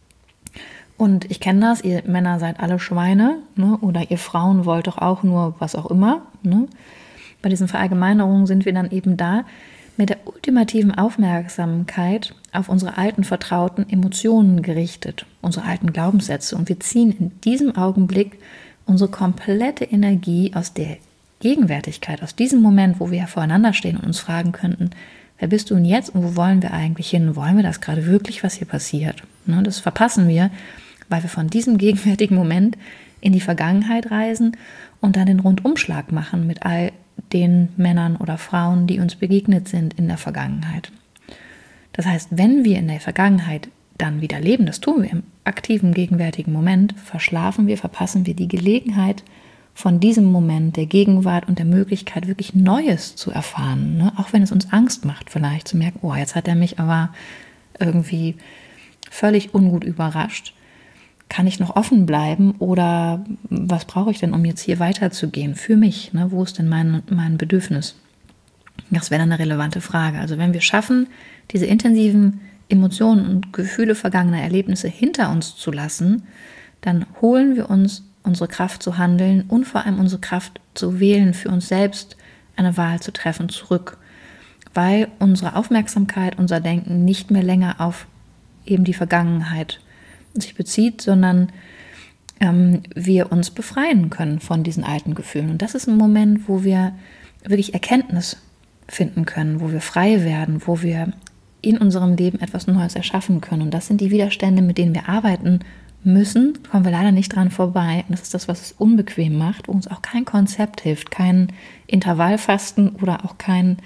Und ich kenne das, ihr Männer seid alle Schweine, ne? Oder ihr Frauen wollt doch auch nur was auch immer, ne? Bei diesen Verallgemeinerungen sind wir dann eben da mit der ultimativen Aufmerksamkeit auf unsere alten, vertrauten Emotionen gerichtet, unsere alten Glaubenssätze. Und wir ziehen in diesem Augenblick unsere komplette Energie aus der Gegenwärtigkeit, aus diesem Moment, wo wir ja voreinander stehen und uns fragen könnten, wer bist du denn jetzt und wo wollen wir eigentlich hin? Wollen wir das gerade wirklich, was hier passiert? Ne, das verpassen wir, weil wir von diesem gegenwärtigen Moment in die Vergangenheit reisen und dann den Rundumschlag machen mit all den Männern oder Frauen, die uns begegnet sind in der Vergangenheit. Das heißt, wenn wir in der Vergangenheit dann wieder leben, das tun wir im aktiven, gegenwärtigen Moment, verschlafen wir, verpassen wir die Gelegenheit, von diesem Moment der Gegenwart und der Möglichkeit, wirklich Neues zu erfahren. Ne? Auch wenn es uns Angst macht, vielleicht zu merken, oh, jetzt hat er mich aber irgendwie völlig ungut überrascht. Kann ich noch offen bleiben oder was brauche ich denn, um jetzt hier weiterzugehen für mich? Ne? Wo ist denn mein, mein Bedürfnis? Das wäre dann eine relevante Frage. Also wenn wir schaffen, diese intensiven Emotionen und Gefühle vergangener Erlebnisse hinter uns zu lassen, dann holen wir uns unsere Kraft zu handeln und vor allem unsere Kraft zu wählen, für uns selbst eine Wahl zu treffen, zurück. Weil unsere Aufmerksamkeit, unser Denken nicht mehr länger auf eben die Vergangenheit sich bezieht, sondern ähm, wir uns befreien können von diesen alten Gefühlen. Und das ist ein Moment, wo wir wirklich Erkenntnis finden können, wo wir frei werden, wo wir in unserem Leben etwas Neues erschaffen können. Und das sind die Widerstände, mit denen wir arbeiten müssen, kommen wir leider nicht dran vorbei. Und das ist das, was es unbequem macht, wo uns auch kein Konzept hilft, kein Intervallfasten oder auch kein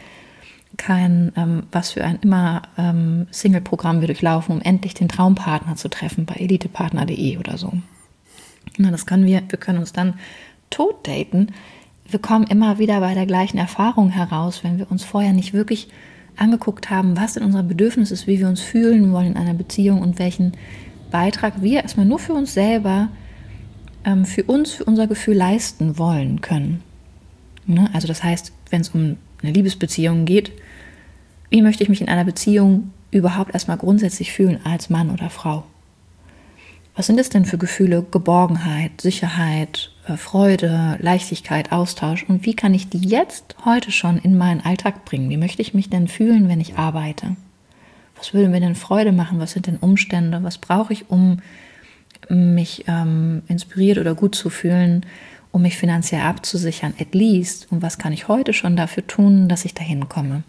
kein, ähm, was für ein immer ähm, Single-Programm wir durchlaufen, um endlich den Traumpartner zu treffen bei elitepartner punkt de oder so. Na, das können wir, wir können uns dann tot daten. Wir kommen immer wieder bei der gleichen Erfahrung heraus, wenn wir uns vorher nicht wirklich angeguckt haben, was denn unser Bedürfnis ist, wie wir uns fühlen wollen in einer Beziehung und welchen Beitrag wir erstmal nur für uns selber, ähm, für uns, für unser Gefühl leisten wollen können. Ne? Also das heißt, wenn es um eine Liebesbeziehung geht, wie möchte ich mich in einer Beziehung überhaupt erstmal grundsätzlich fühlen als Mann oder Frau? Was sind es denn für Gefühle? Geborgenheit, Sicherheit, Freude, Leichtigkeit, Austausch. Und wie kann ich die jetzt, heute schon in meinen Alltag bringen? Wie möchte ich mich denn fühlen, wenn ich arbeite? Was würde mir denn Freude machen? Was sind denn Umstände? Was brauche ich, um mich ähm, inspiriert oder gut zu fühlen, um mich finanziell abzusichern, at least? Und was kann ich heute schon dafür tun, dass ich dahin komme?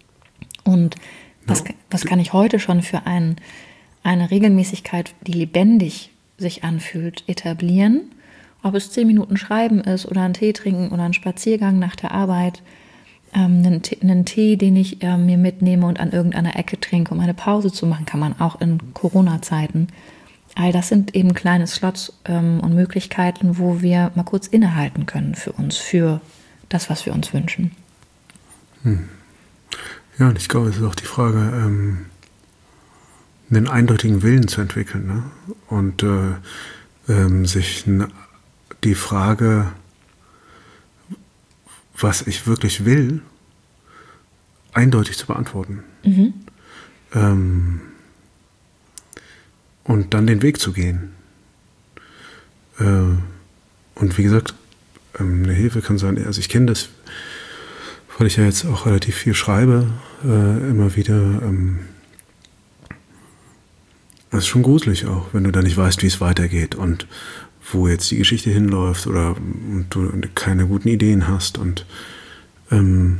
Und was, was kann ich heute schon für ein, eine Regelmäßigkeit, die lebendig sich anfühlt, etablieren? ob es zehn Minuten Schreiben ist oder ein Tee trinken oder ein Spaziergang nach der Arbeit, ähm, einen, Tee, einen Tee, den ich äh, mir mitnehme und an irgendeiner Ecke trinke, um eine Pause zu machen, kann man auch in Corona-Zeiten. All das sind eben kleine Slots ähm, und Möglichkeiten, wo wir mal kurz innehalten können für uns, für das, was wir uns wünschen. Hm. Ja, und ich glaube, es ist auch die Frage, ähm, einen eindeutigen Willen zu entwickeln, ne? Und äh, ähm, sich n- die Frage, was ich wirklich will, eindeutig zu beantworten. Mhm. Ähm, und dann den Weg zu gehen. Äh, und wie gesagt, ähm, eine Hilfe kann sein, also ich kenne das, weil ich ja jetzt auch relativ viel schreibe, äh, immer wieder. Ähm, das ist schon gruselig auch, wenn du da nicht weißt, wie es weitergeht und wo jetzt die Geschichte hinläuft oder und du keine guten Ideen hast. Und ähm,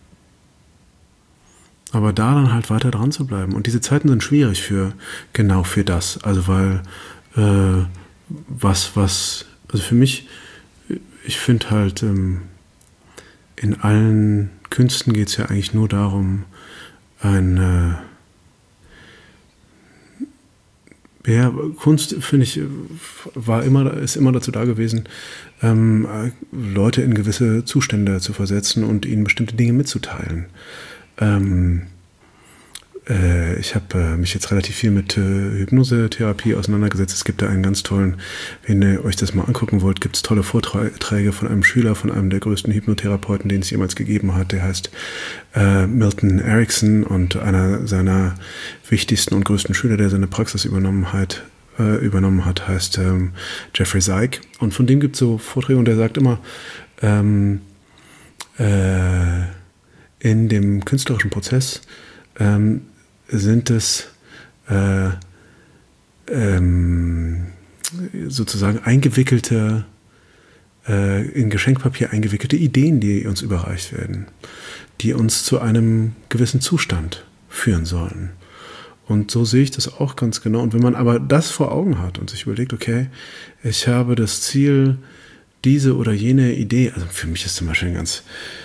aber da dann halt weiter dran zu bleiben. Und diese Zeiten sind schwierig für genau für das. Also weil äh, was, was, also für mich, ich finde halt, ähm, in allen Künsten geht es ja eigentlich nur darum, ein äh, ja, Kunst, finde ich, war immer, ist immer dazu da gewesen, ähm, Leute in gewisse Zustände zu versetzen und ihnen bestimmte Dinge mitzuteilen. Ähm, äh, ich habe äh, mich jetzt relativ viel mit äh, Hypnosetherapie auseinandergesetzt. Es gibt da einen ganz tollen, wenn ihr euch das mal angucken wollt, gibt es tolle Vorträge von einem Schüler, von einem der größten Hypnotherapeuten, den es jemals gegeben hat. Der heißt äh, Milton Erickson und einer seiner wichtigsten und größten Schüler, der seine Praxis übernommen hat, äh, übernommen hat, heißt ähm, Jeffrey Zeig. Und von dem gibt es so Vorträge und der sagt immer, ähm, äh, in dem künstlerischen Prozess ähm, sind es äh, ähm, sozusagen eingewickelte, äh, in Geschenkpapier eingewickelte Ideen, die uns überreicht werden, die uns zu einem gewissen Zustand führen sollen. Und so sehe ich das auch ganz genau. Und wenn man aber das vor Augen hat und sich überlegt, okay, ich habe das Ziel, diese oder jene Idee, also für mich ist zum Beispiel ein ganz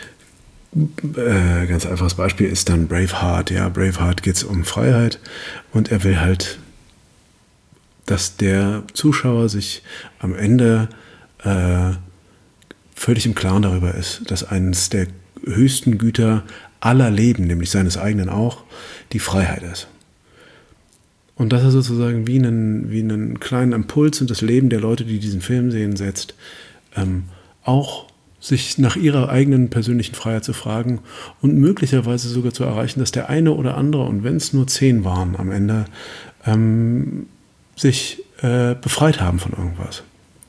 Äh, ganz einfaches Beispiel ist dann Braveheart. Ja, Braveheart geht es um Freiheit und er will halt, dass der Zuschauer sich am Ende äh, völlig im Klaren darüber ist, dass eines der höchsten Güter aller Leben, nämlich seines eigenen auch, die Freiheit ist. Und dass er sozusagen wie einen, wie einen kleinen Impuls in das Leben der Leute, die diesen Film sehen, setzt, ähm, auch sich nach ihrer eigenen persönlichen Freiheit zu fragen und möglicherweise sogar zu erreichen, dass der eine oder andere, und wenn es nur zehn waren am Ende, ähm, sich äh, befreit haben von irgendwas.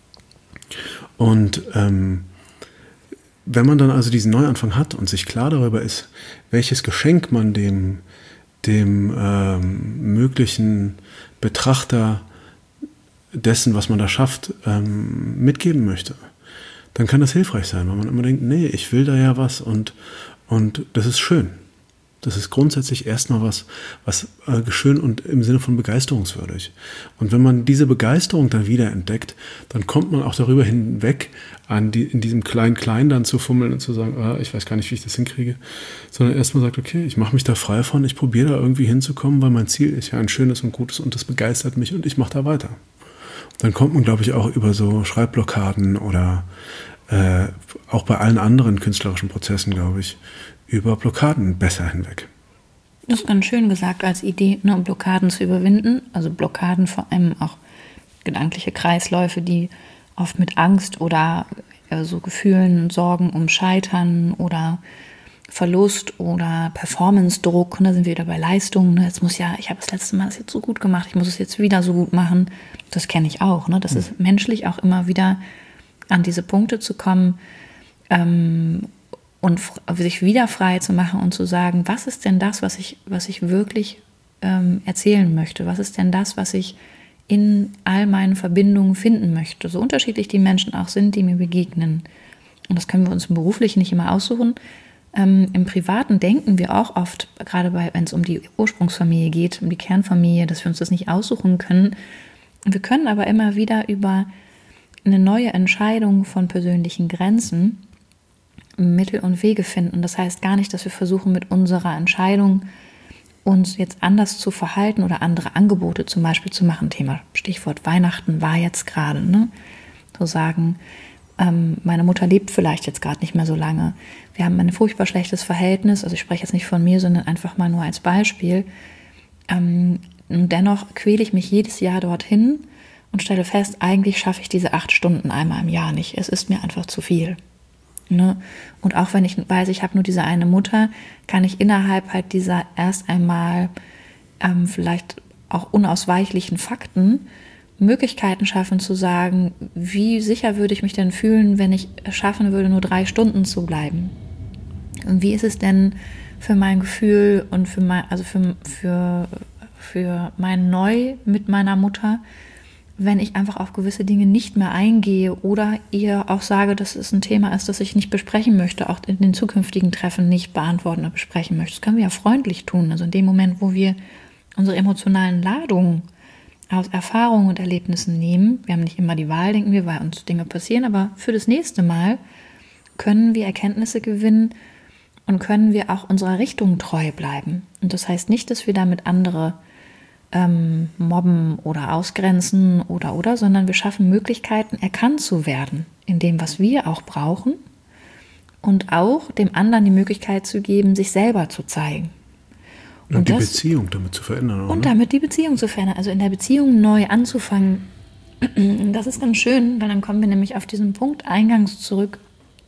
Und ähm, wenn man dann also diesen Neuanfang hat und sich klar darüber ist, welches Geschenk man dem, dem ähm, möglichen Betrachter dessen, was man da schafft, ähm, mitgeben möchte, dann kann das hilfreich sein, weil man immer denkt, nee, ich will da ja was und, und das ist schön. Das ist grundsätzlich erstmal was, was äh, schön und im Sinne von begeisterungswürdig. Und wenn man diese Begeisterung dann wieder entdeckt, dann kommt man auch darüber hinweg, an die, in diesem Klein-Klein dann zu fummeln und zu sagen, ah, ich weiß gar nicht, wie ich das hinkriege, sondern erstmal sagt, okay, ich mache mich da frei von, ich probiere da irgendwie hinzukommen, weil mein Ziel ist ja ein schönes und gutes und das begeistert mich und ich mache da weiter. Dann kommt man, glaube ich, auch über so Schreibblockaden oder äh, auch bei allen anderen künstlerischen Prozessen, glaube ich, über Blockaden besser hinweg. Das ist ganz schön gesagt als Idee, ne, um Blockaden zu überwinden. Also Blockaden vor allem auch gedankliche Kreisläufe, die oft mit Angst oder äh, so Gefühlen und Sorgen um Scheitern oder Verlust oder Performance-Druck, und da sind wir wieder bei Leistungen. Ne? Jetzt muss ja, ich habe das letzte Mal das jetzt so gut gemacht, ich muss es jetzt wieder so gut machen. Das kenne ich auch. Ne? Das mhm. ist menschlich auch immer wieder an diese Punkte zu kommen ähm, und f- sich wieder frei zu machen und zu sagen, was ist denn das, was ich, was ich wirklich ähm, erzählen möchte? Was ist denn das, was ich in all meinen Verbindungen finden möchte? So unterschiedlich die Menschen auch sind, die mir begegnen. Und das können wir uns im Beruflichen nicht immer aussuchen. Ähm, im Privaten denken wir auch oft, gerade wenn es um die Ursprungsfamilie geht, um die Kernfamilie, dass wir uns das nicht aussuchen können. Wir können aber immer wieder über eine neue Entscheidung von persönlichen Grenzen Mittel und Wege finden. Das heißt gar nicht, dass wir versuchen, mit unserer Entscheidung uns jetzt anders zu verhalten oder andere Angebote zum Beispiel zu machen. Thema Stichwort Weihnachten war jetzt gerade, ne? So sagen, ähm, meine Mutter lebt vielleicht jetzt gerade nicht mehr so lange. Wir haben ein furchtbar schlechtes Verhältnis, also ich spreche jetzt nicht von mir, sondern einfach mal nur als Beispiel. Ähm, und dennoch quäle ich mich jedes Jahr dorthin und stelle fest, eigentlich schaffe ich diese acht Stunden einmal im Jahr nicht. Es ist mir einfach zu viel. Ne? Und auch wenn ich weiß, ich habe nur diese eine Mutter, kann ich innerhalb halt dieser erst einmal ähm, vielleicht auch unausweichlichen Fakten Möglichkeiten schaffen zu sagen, wie sicher würde ich mich denn fühlen, wenn ich es schaffen würde, nur drei Stunden zu bleiben? Und wie ist es denn für mein Gefühl und für mein, also für, für, für mein Neu mit meiner Mutter, wenn ich einfach auf gewisse Dinge nicht mehr eingehe oder ihr auch sage, dass es ein Thema ist, das ich nicht besprechen möchte, auch in den zukünftigen Treffen nicht beantworten oder besprechen möchte. Das können wir ja freundlich tun. Also in dem Moment, wo wir unsere emotionalen Ladungen aus Erfahrungen und Erlebnissen nehmen, wir haben nicht immer die Wahl, denken wir, weil uns Dinge passieren, aber für das nächste Mal können wir Erkenntnisse gewinnen und können wir auch unserer Richtung treu bleiben. Und das heißt nicht, dass wir damit andere ähm, mobben oder ausgrenzen oder oder, sondern wir schaffen Möglichkeiten, erkannt zu werden in dem, was wir auch brauchen und auch dem anderen die Möglichkeit zu geben, sich selber zu zeigen. Und, und die das, Beziehung damit zu verändern. Auch, und ne? damit die Beziehung zu verändern, also in der Beziehung neu anzufangen. Das ist ganz schön, weil dann kommen wir nämlich auf diesen Punkt eingangs zurück.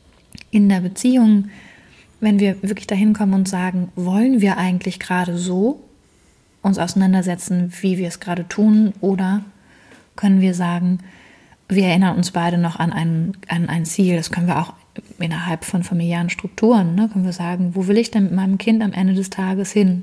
In der Beziehung, wenn wir wirklich dahin kommen und sagen, wollen wir eigentlich gerade so uns auseinandersetzen, wie wir es gerade tun, oder können wir sagen, wir erinnern uns beide noch an ein, an ein Ziel, das können wir auch innerhalb von familiären Strukturen, ne, können wir sagen, wo will ich denn mit meinem Kind am Ende des Tages hin?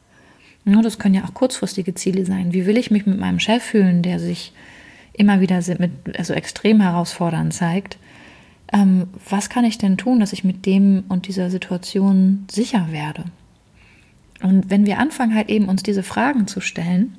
Ja, das können ja auch kurzfristige Ziele sein. Wie will ich mich mit meinem Chef fühlen, der sich immer wieder mit, also extrem herausfordernd zeigt? Ähm, was kann ich denn tun, dass ich mit dem und dieser Situation sicher werde? Und wenn wir anfangen, halt eben uns diese Fragen zu stellen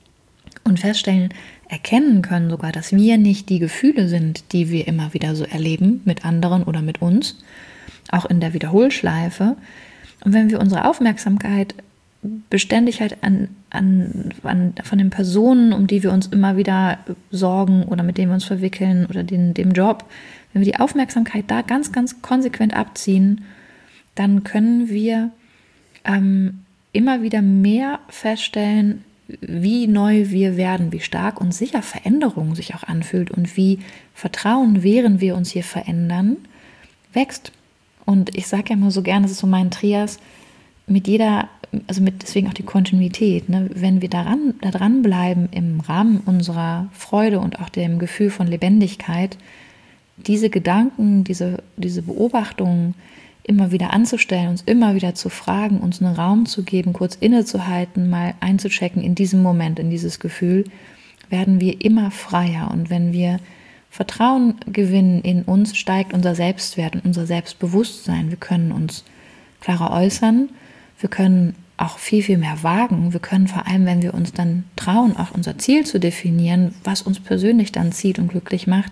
und feststellen, erkennen können sogar, dass wir nicht die Gefühle sind, die wir immer wieder so erleben mit anderen oder mit uns, auch in der Wiederholschleife. Und wenn wir unsere Aufmerksamkeit beständig halt an, an, an von den Personen, um die wir uns immer wieder sorgen oder mit denen wir uns verwickeln oder den, dem Job, wenn wir die Aufmerksamkeit da ganz, ganz konsequent abziehen, dann können wir ähm, immer wieder mehr feststellen, wie neu wir werden, wie stark und sicher Veränderung sich auch anfühlt und wie Vertrauen, während wir uns hier verändern, wächst. Und ich sage ja immer so gerne, das ist so mein Trias, mit jeder, also mit deswegen auch die Kontinuität, ne? Wenn wir daran, da dran bleiben im Rahmen unserer Freude und auch dem Gefühl von Lebendigkeit, diese Gedanken, diese, diese Beobachtungen immer wieder anzustellen, uns immer wieder zu fragen, uns einen Raum zu geben, kurz innezuhalten, mal einzuchecken in diesem Moment, in dieses Gefühl, werden wir immer freier. Und wenn wir Vertrauen gewinnen in uns, steigt unser Selbstwert und unser Selbstbewusstsein. Wir können uns klarer äußern, wir können auch viel, viel mehr wagen. Wir können vor allem, wenn wir uns dann trauen, auch unser Ziel zu definieren, was uns persönlich dann zieht und glücklich macht,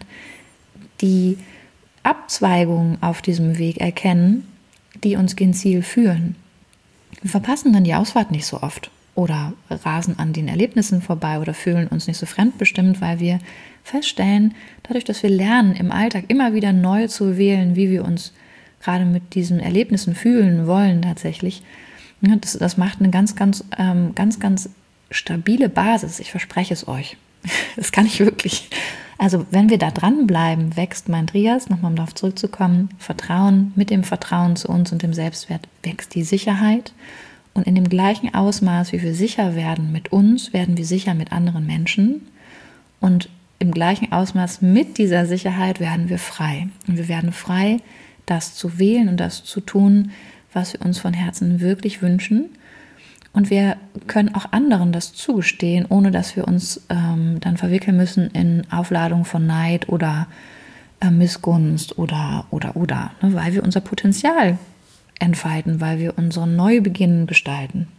die Abzweigungen auf diesem Weg erkennen, die uns gen Ziel führen. Wir verpassen dann die Ausfahrt nicht so oft oder rasen an den Erlebnissen vorbei oder fühlen uns nicht so fremdbestimmt, weil wir feststellen, dadurch, dass wir lernen, im Alltag immer wieder neu zu wählen, wie wir uns gerade mit diesen Erlebnissen fühlen wollen tatsächlich, das, das macht eine ganz, ganz, ähm, ganz, ganz stabile Basis. Ich verspreche es euch. Das kann ich wirklich. Also wenn wir da dranbleiben, wächst mein Trias, nochmal um darauf zurückzukommen, Vertrauen, mit dem Vertrauen zu uns und dem Selbstwert wächst die Sicherheit. Und in dem gleichen Ausmaß, wie wir sicher werden mit uns, werden wir sicher mit anderen Menschen. Und im gleichen Ausmaß mit dieser Sicherheit werden wir frei. Und wir werden frei, das zu wählen und das zu tun, was wir uns von Herzen wirklich wünschen. Und wir können auch anderen das zugestehen, ohne dass wir uns ähm, dann verwickeln müssen in Aufladung von Neid oder äh, Missgunst oder, oder, oder. Ne? Weil wir unser Potenzial entfalten, weil wir unseren Neubeginn gestalten.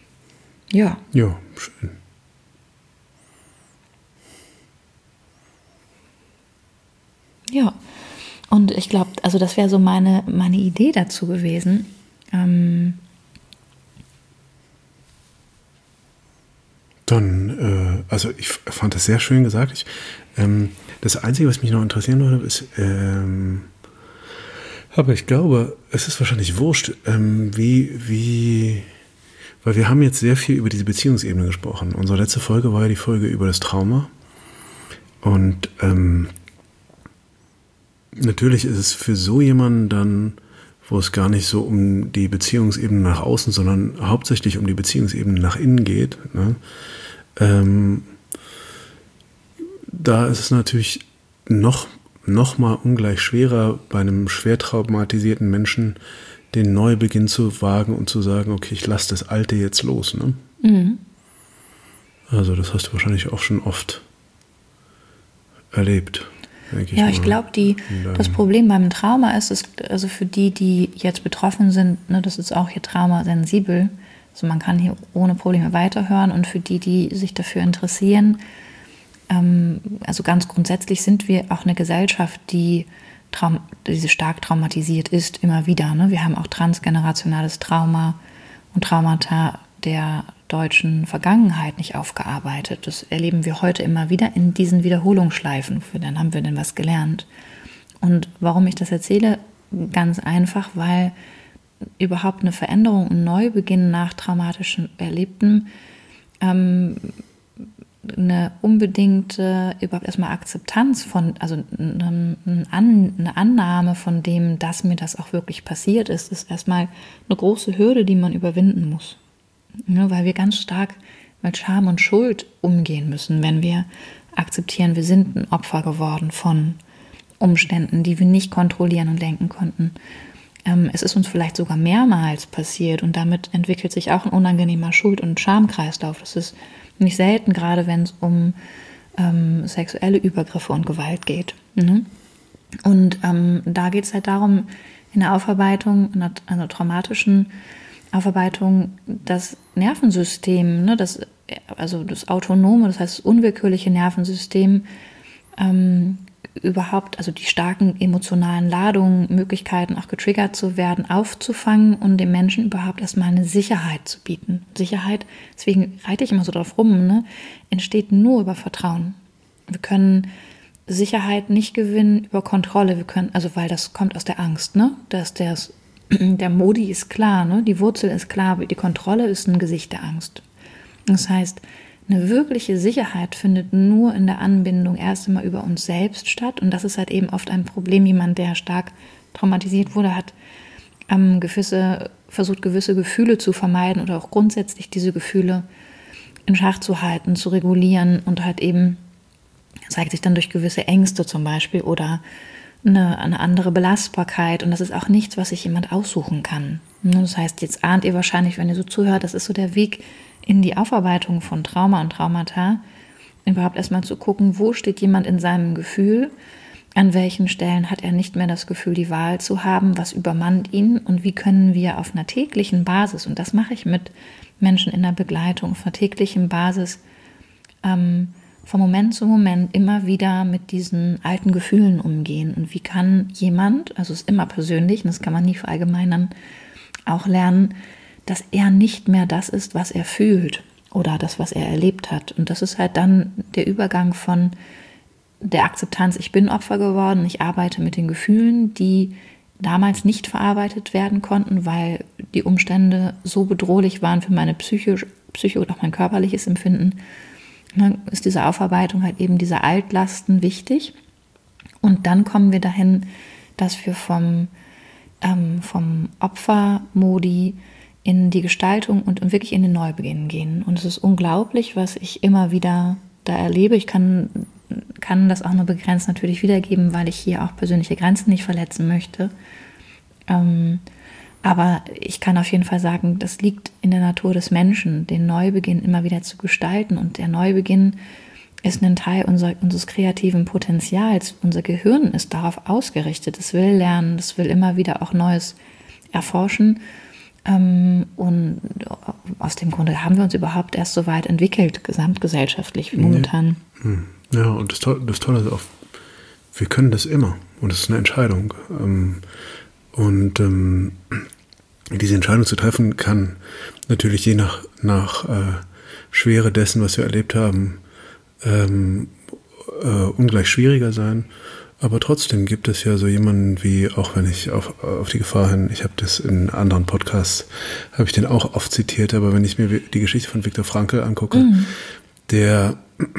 Ja. Ja, schön. Ja, und ich glaube, also das wäre so meine, meine Idee dazu gewesen. Ähm Dann, äh, also ich fand das sehr schön gesagt. Ich, ähm, das Einzige, was mich noch interessieren würde, ist, ähm, aber ich glaube, es ist wahrscheinlich wurscht, ähm, wie, wie, weil wir haben jetzt sehr viel über diese Beziehungsebene gesprochen. Unsere letzte Folge war ja die Folge über das Trauma. Und ähm, natürlich ist es für so jemanden dann, wo es gar nicht so um die Beziehungsebene nach außen, sondern hauptsächlich um die Beziehungsebene nach innen geht, ne? Ähm, da ist es natürlich noch, noch mal ungleich schwerer, bei einem schwer traumatisierten Menschen den Neubeginn zu wagen und zu sagen, okay, ich lasse das Alte jetzt los. Ne? Mhm. Also das hast du wahrscheinlich auch schon oft erlebt. Ich ja, ich glaube, das Problem beim Trauma ist, ist, also für die, die jetzt betroffen sind, ne, das ist auch hier traumasensibel, also man kann hier ohne Probleme weiterhören, und für die, die sich dafür interessieren, ähm, also ganz grundsätzlich sind wir auch eine Gesellschaft, die, traum, die stark traumatisiert ist, immer wieder. Ne? Wir haben auch transgenerationales Trauma und Traumata der deutschen Vergangenheit nicht aufgearbeitet. Das erleben wir heute immer wieder in diesen Wiederholungsschleifen. Dann haben wir denn was gelernt. Und warum ich das erzähle? Ganz einfach, weil überhaupt eine Veränderung, ein Neubeginn nach traumatischem Erlebten ähm, eine unbedingte, überhaupt erstmal Akzeptanz von, also eine, eine Annahme von dem, dass mir das auch wirklich passiert ist, ist erstmal eine große Hürde, die man überwinden muss. Ja, weil wir ganz stark mit Scham und Schuld umgehen müssen, wenn wir akzeptieren, wir sind ein Opfer geworden von Umständen, die wir nicht kontrollieren und lenken konnten. Ähm, es ist uns vielleicht sogar mehrmals passiert, und damit entwickelt sich auch ein unangenehmer Schuld- und Schamkreislauf. Das ist nicht selten, gerade wenn es um ähm, sexuelle Übergriffe und Gewalt geht. Mhm. Und ähm, da geht es halt darum, in der Aufarbeitung, in einer, einer traumatischen Aufarbeitung, das Nervensystem, ne, das, also das autonome, das heißt das unwillkürliche Nervensystem, ähm, überhaupt, also die starken emotionalen Ladungen, Möglichkeiten auch getriggert zu werden, aufzufangen und dem Menschen überhaupt erstmal eine Sicherheit zu bieten. Sicherheit, deswegen reite ich immer so drauf rum, ne, entsteht nur über Vertrauen. Wir können Sicherheit nicht gewinnen über Kontrolle, wir können, also weil das kommt aus der Angst, ne, dass das der Modi ist klar, ne? Die Wurzel ist klar, aber die Kontrolle ist ein Gesicht der Angst. Das heißt, eine wirkliche Sicherheit findet nur in der Anbindung erst einmal über uns selbst statt, und das ist halt eben oft ein Problem. Jemand, der stark traumatisiert wurde, hat ähm, gewisse, versucht, gewisse Gefühle zu vermeiden oder auch grundsätzlich diese Gefühle in Schach zu halten, zu regulieren, und halt eben zeigt sich dann durch gewisse Ängste zum Beispiel oder Eine, eine andere Belastbarkeit, und das ist auch nichts, was sich jemand aussuchen kann. Das heißt, jetzt ahnt ihr wahrscheinlich, wenn ihr so zuhört, das ist so der Weg in die Aufarbeitung von Trauma und Traumata, überhaupt erstmal zu gucken, wo steht jemand in seinem Gefühl, an welchen Stellen hat er nicht mehr das Gefühl, die Wahl zu haben, was übermannt ihn, und wie können wir auf einer täglichen Basis, und das mache ich mit Menschen in der Begleitung, auf einer täglichen Basis ähm, von Moment zu Moment immer wieder mit diesen alten Gefühlen umgehen. Und wie kann jemand, also es ist immer persönlich, und das kann man nie verallgemeinern, auch lernen, dass er nicht mehr das ist, was er fühlt oder das, was er erlebt hat. Und das ist halt dann der Übergang von der Akzeptanz, ich bin Opfer geworden, ich arbeite mit den Gefühlen, die damals nicht verarbeitet werden konnten, weil die Umstände so bedrohlich waren für meine Psyche, Psyche und auch mein körperliches Empfinden. Dann ist diese Aufarbeitung halt eben dieser Altlasten wichtig. Und dann kommen wir dahin, dass wir vom, ähm, vom Opfermodi in die Gestaltung und wirklich in den Neubeginn gehen. Und es ist unglaublich, was ich immer wieder da erlebe. Ich kann, kann das auch nur begrenzt natürlich wiedergeben, weil ich hier auch persönliche Grenzen nicht verletzen möchte. Ähm, Aber ich kann auf jeden Fall sagen, das liegt in der Natur des Menschen, den Neubeginn immer wieder zu gestalten. Und der Neubeginn ist ein Teil unser, unseres kreativen Potenzials. Unser Gehirn ist darauf ausgerichtet. Es will lernen, es will immer wieder auch Neues erforschen. Und aus dem Grunde haben wir uns überhaupt erst so weit entwickelt, gesamtgesellschaftlich, wie momentan. Ja, und das Tolle, das Tolle ist auch, wir können das immer und es ist eine Entscheidung. Ähm, und ähm, diese Entscheidung zu treffen kann natürlich je nach, nach äh, Schwere dessen, was wir erlebt haben, ähm, äh, ungleich schwieriger sein. Aber trotzdem gibt es ja so jemanden wie, auch wenn ich auf, auf die Gefahr hin, ich habe das in anderen Podcasts, habe ich den auch oft zitiert, aber wenn ich mir die Geschichte von Viktor Frankl angucke, mhm. der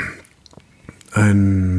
ein,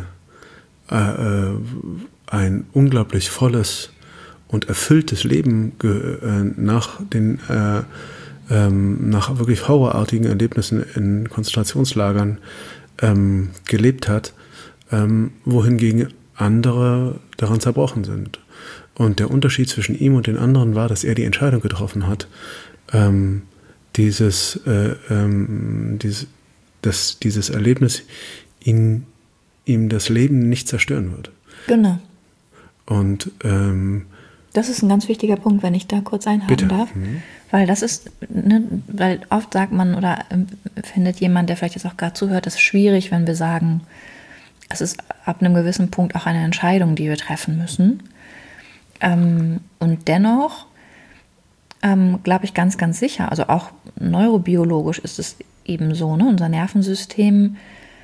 äh, äh, ein unglaublich volles und erfülltes Leben ge- äh, nach den äh, ähm, nach wirklich horrorartigen Erlebnissen in Konzentrationslagern ähm, gelebt hat, ähm, wohingegen andere daran zerbrochen sind. Und der Unterschied zwischen ihm und den anderen war, dass er die Entscheidung getroffen hat, ähm, dieses, äh, ähm, dieses, dass dieses Erlebnis ihn, ihm das Leben nicht zerstören wird. Genau. Und ähm, das ist ein ganz wichtiger Punkt, wenn ich da kurz einhaken bitte. darf. Mhm. Weil das ist, ne, weil oft sagt man oder ähm, findet jemand, der vielleicht jetzt auch gerade zuhört, das ist schwierig, wenn wir sagen, es ist ab einem gewissen Punkt auch eine Entscheidung, die wir treffen müssen. Ähm, und dennoch ähm, glaube ich ganz, ganz sicher, also auch neurobiologisch ist es eben so, ne? Unser Nervensystem,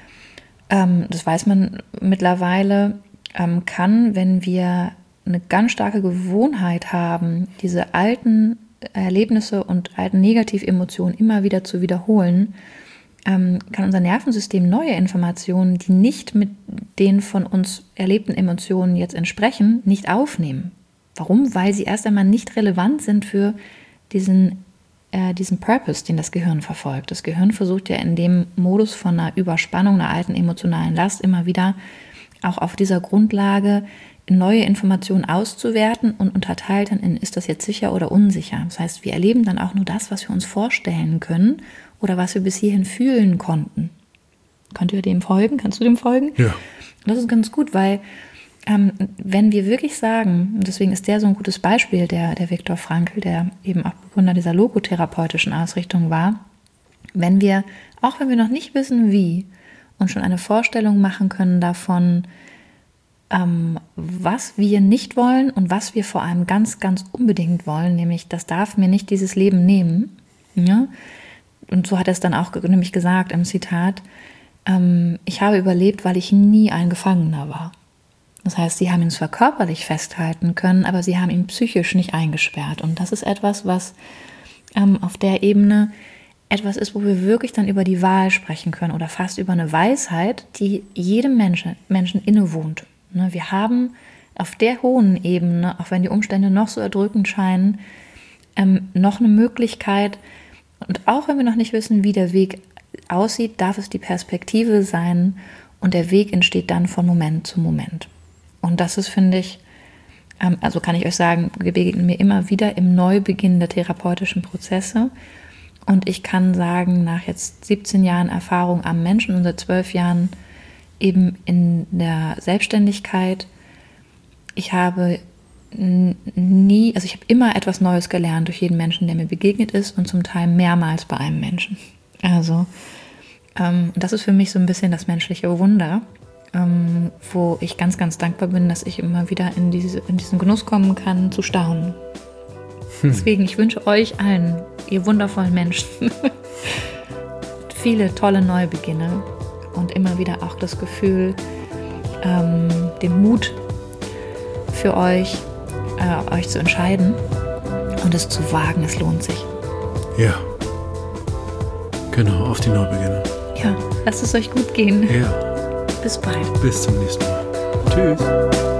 ähm, das weiß man mittlerweile, ähm, kann, wenn wir eine ganz starke Gewohnheit haben, diese alten Erlebnisse und alten Negativemotionen immer wieder zu wiederholen, ähm, kann unser Nervensystem neue Informationen, die nicht mit den von uns erlebten Emotionen jetzt entsprechen, nicht aufnehmen. Warum? Weil sie erst einmal nicht relevant sind für diesen, äh, diesen Purpose, den das Gehirn verfolgt. Das Gehirn versucht ja in dem Modus von einer Überspannung, einer alten emotionalen Last immer wieder auch auf dieser Grundlage neue Informationen auszuwerten und unterteilt dann in, ist das jetzt sicher oder unsicher. Das heißt, wir erleben dann auch nur das, was wir uns vorstellen können oder was wir bis hierhin fühlen konnten. Könnt ihr dem folgen? Kannst du dem folgen? Ja. Das ist ganz gut, weil ähm, wenn wir wirklich sagen, und deswegen ist der so ein gutes Beispiel, der, der Viktor Frankl, der eben auch Begründer dieser logotherapeutischen Ausrichtung war, wenn wir, auch wenn wir noch nicht wissen, wie, uns schon eine Vorstellung machen können davon, ähm, was wir nicht wollen und was wir vor allem ganz, ganz unbedingt wollen, nämlich das darf mir nicht dieses Leben nehmen. Ja? Und so hat er es dann auch nämlich gesagt im Zitat, ähm, ich habe überlebt, weil ich nie ein Gefangener war. Das heißt, sie haben ihn zwar körperlich festhalten können, aber sie haben ihn psychisch nicht eingesperrt. Und das ist etwas, was ähm, auf der Ebene etwas ist, wo wir wirklich dann über die Wahl sprechen können oder fast über eine Weisheit, die jedem Menschen, Menschen innewohnt. Wir haben auf der hohen Ebene, auch wenn die Umstände noch so erdrückend scheinen, ähm, noch eine Möglichkeit, und auch wenn wir noch nicht wissen, wie der Weg aussieht, darf es die Perspektive sein und der Weg entsteht dann von Moment zu Moment. Und das ist, finde ich, ähm, also kann ich euch sagen, wir begegnen mir immer wieder im Neubeginn der therapeutischen Prozesse. Und ich kann sagen, nach jetzt siebzehn Jahren Erfahrung am Menschen und seit zwölf Jahren eben in der Selbstständigkeit, ich habe nie, also ich habe immer etwas Neues gelernt durch jeden Menschen, der mir begegnet ist und zum Teil mehrmals bei einem Menschen. Also ähm, das ist für mich so ein bisschen das menschliche Wunder, ähm, wo ich ganz, ganz dankbar bin, dass ich immer wieder in, diese, in diesen Genuss kommen kann, zu staunen. Hm. Deswegen, ich wünsche euch allen, ihr wundervollen Menschen, viele tolle Neubeginne. Und immer wieder auch das Gefühl, ähm, den Mut für euch, äh, euch zu entscheiden und es zu wagen, es lohnt sich. Ja, genau, auf die Neubeginne. Ja, lasst es euch gut gehen. Ja. Bis bald. Bis zum nächsten Mal. Tschüss.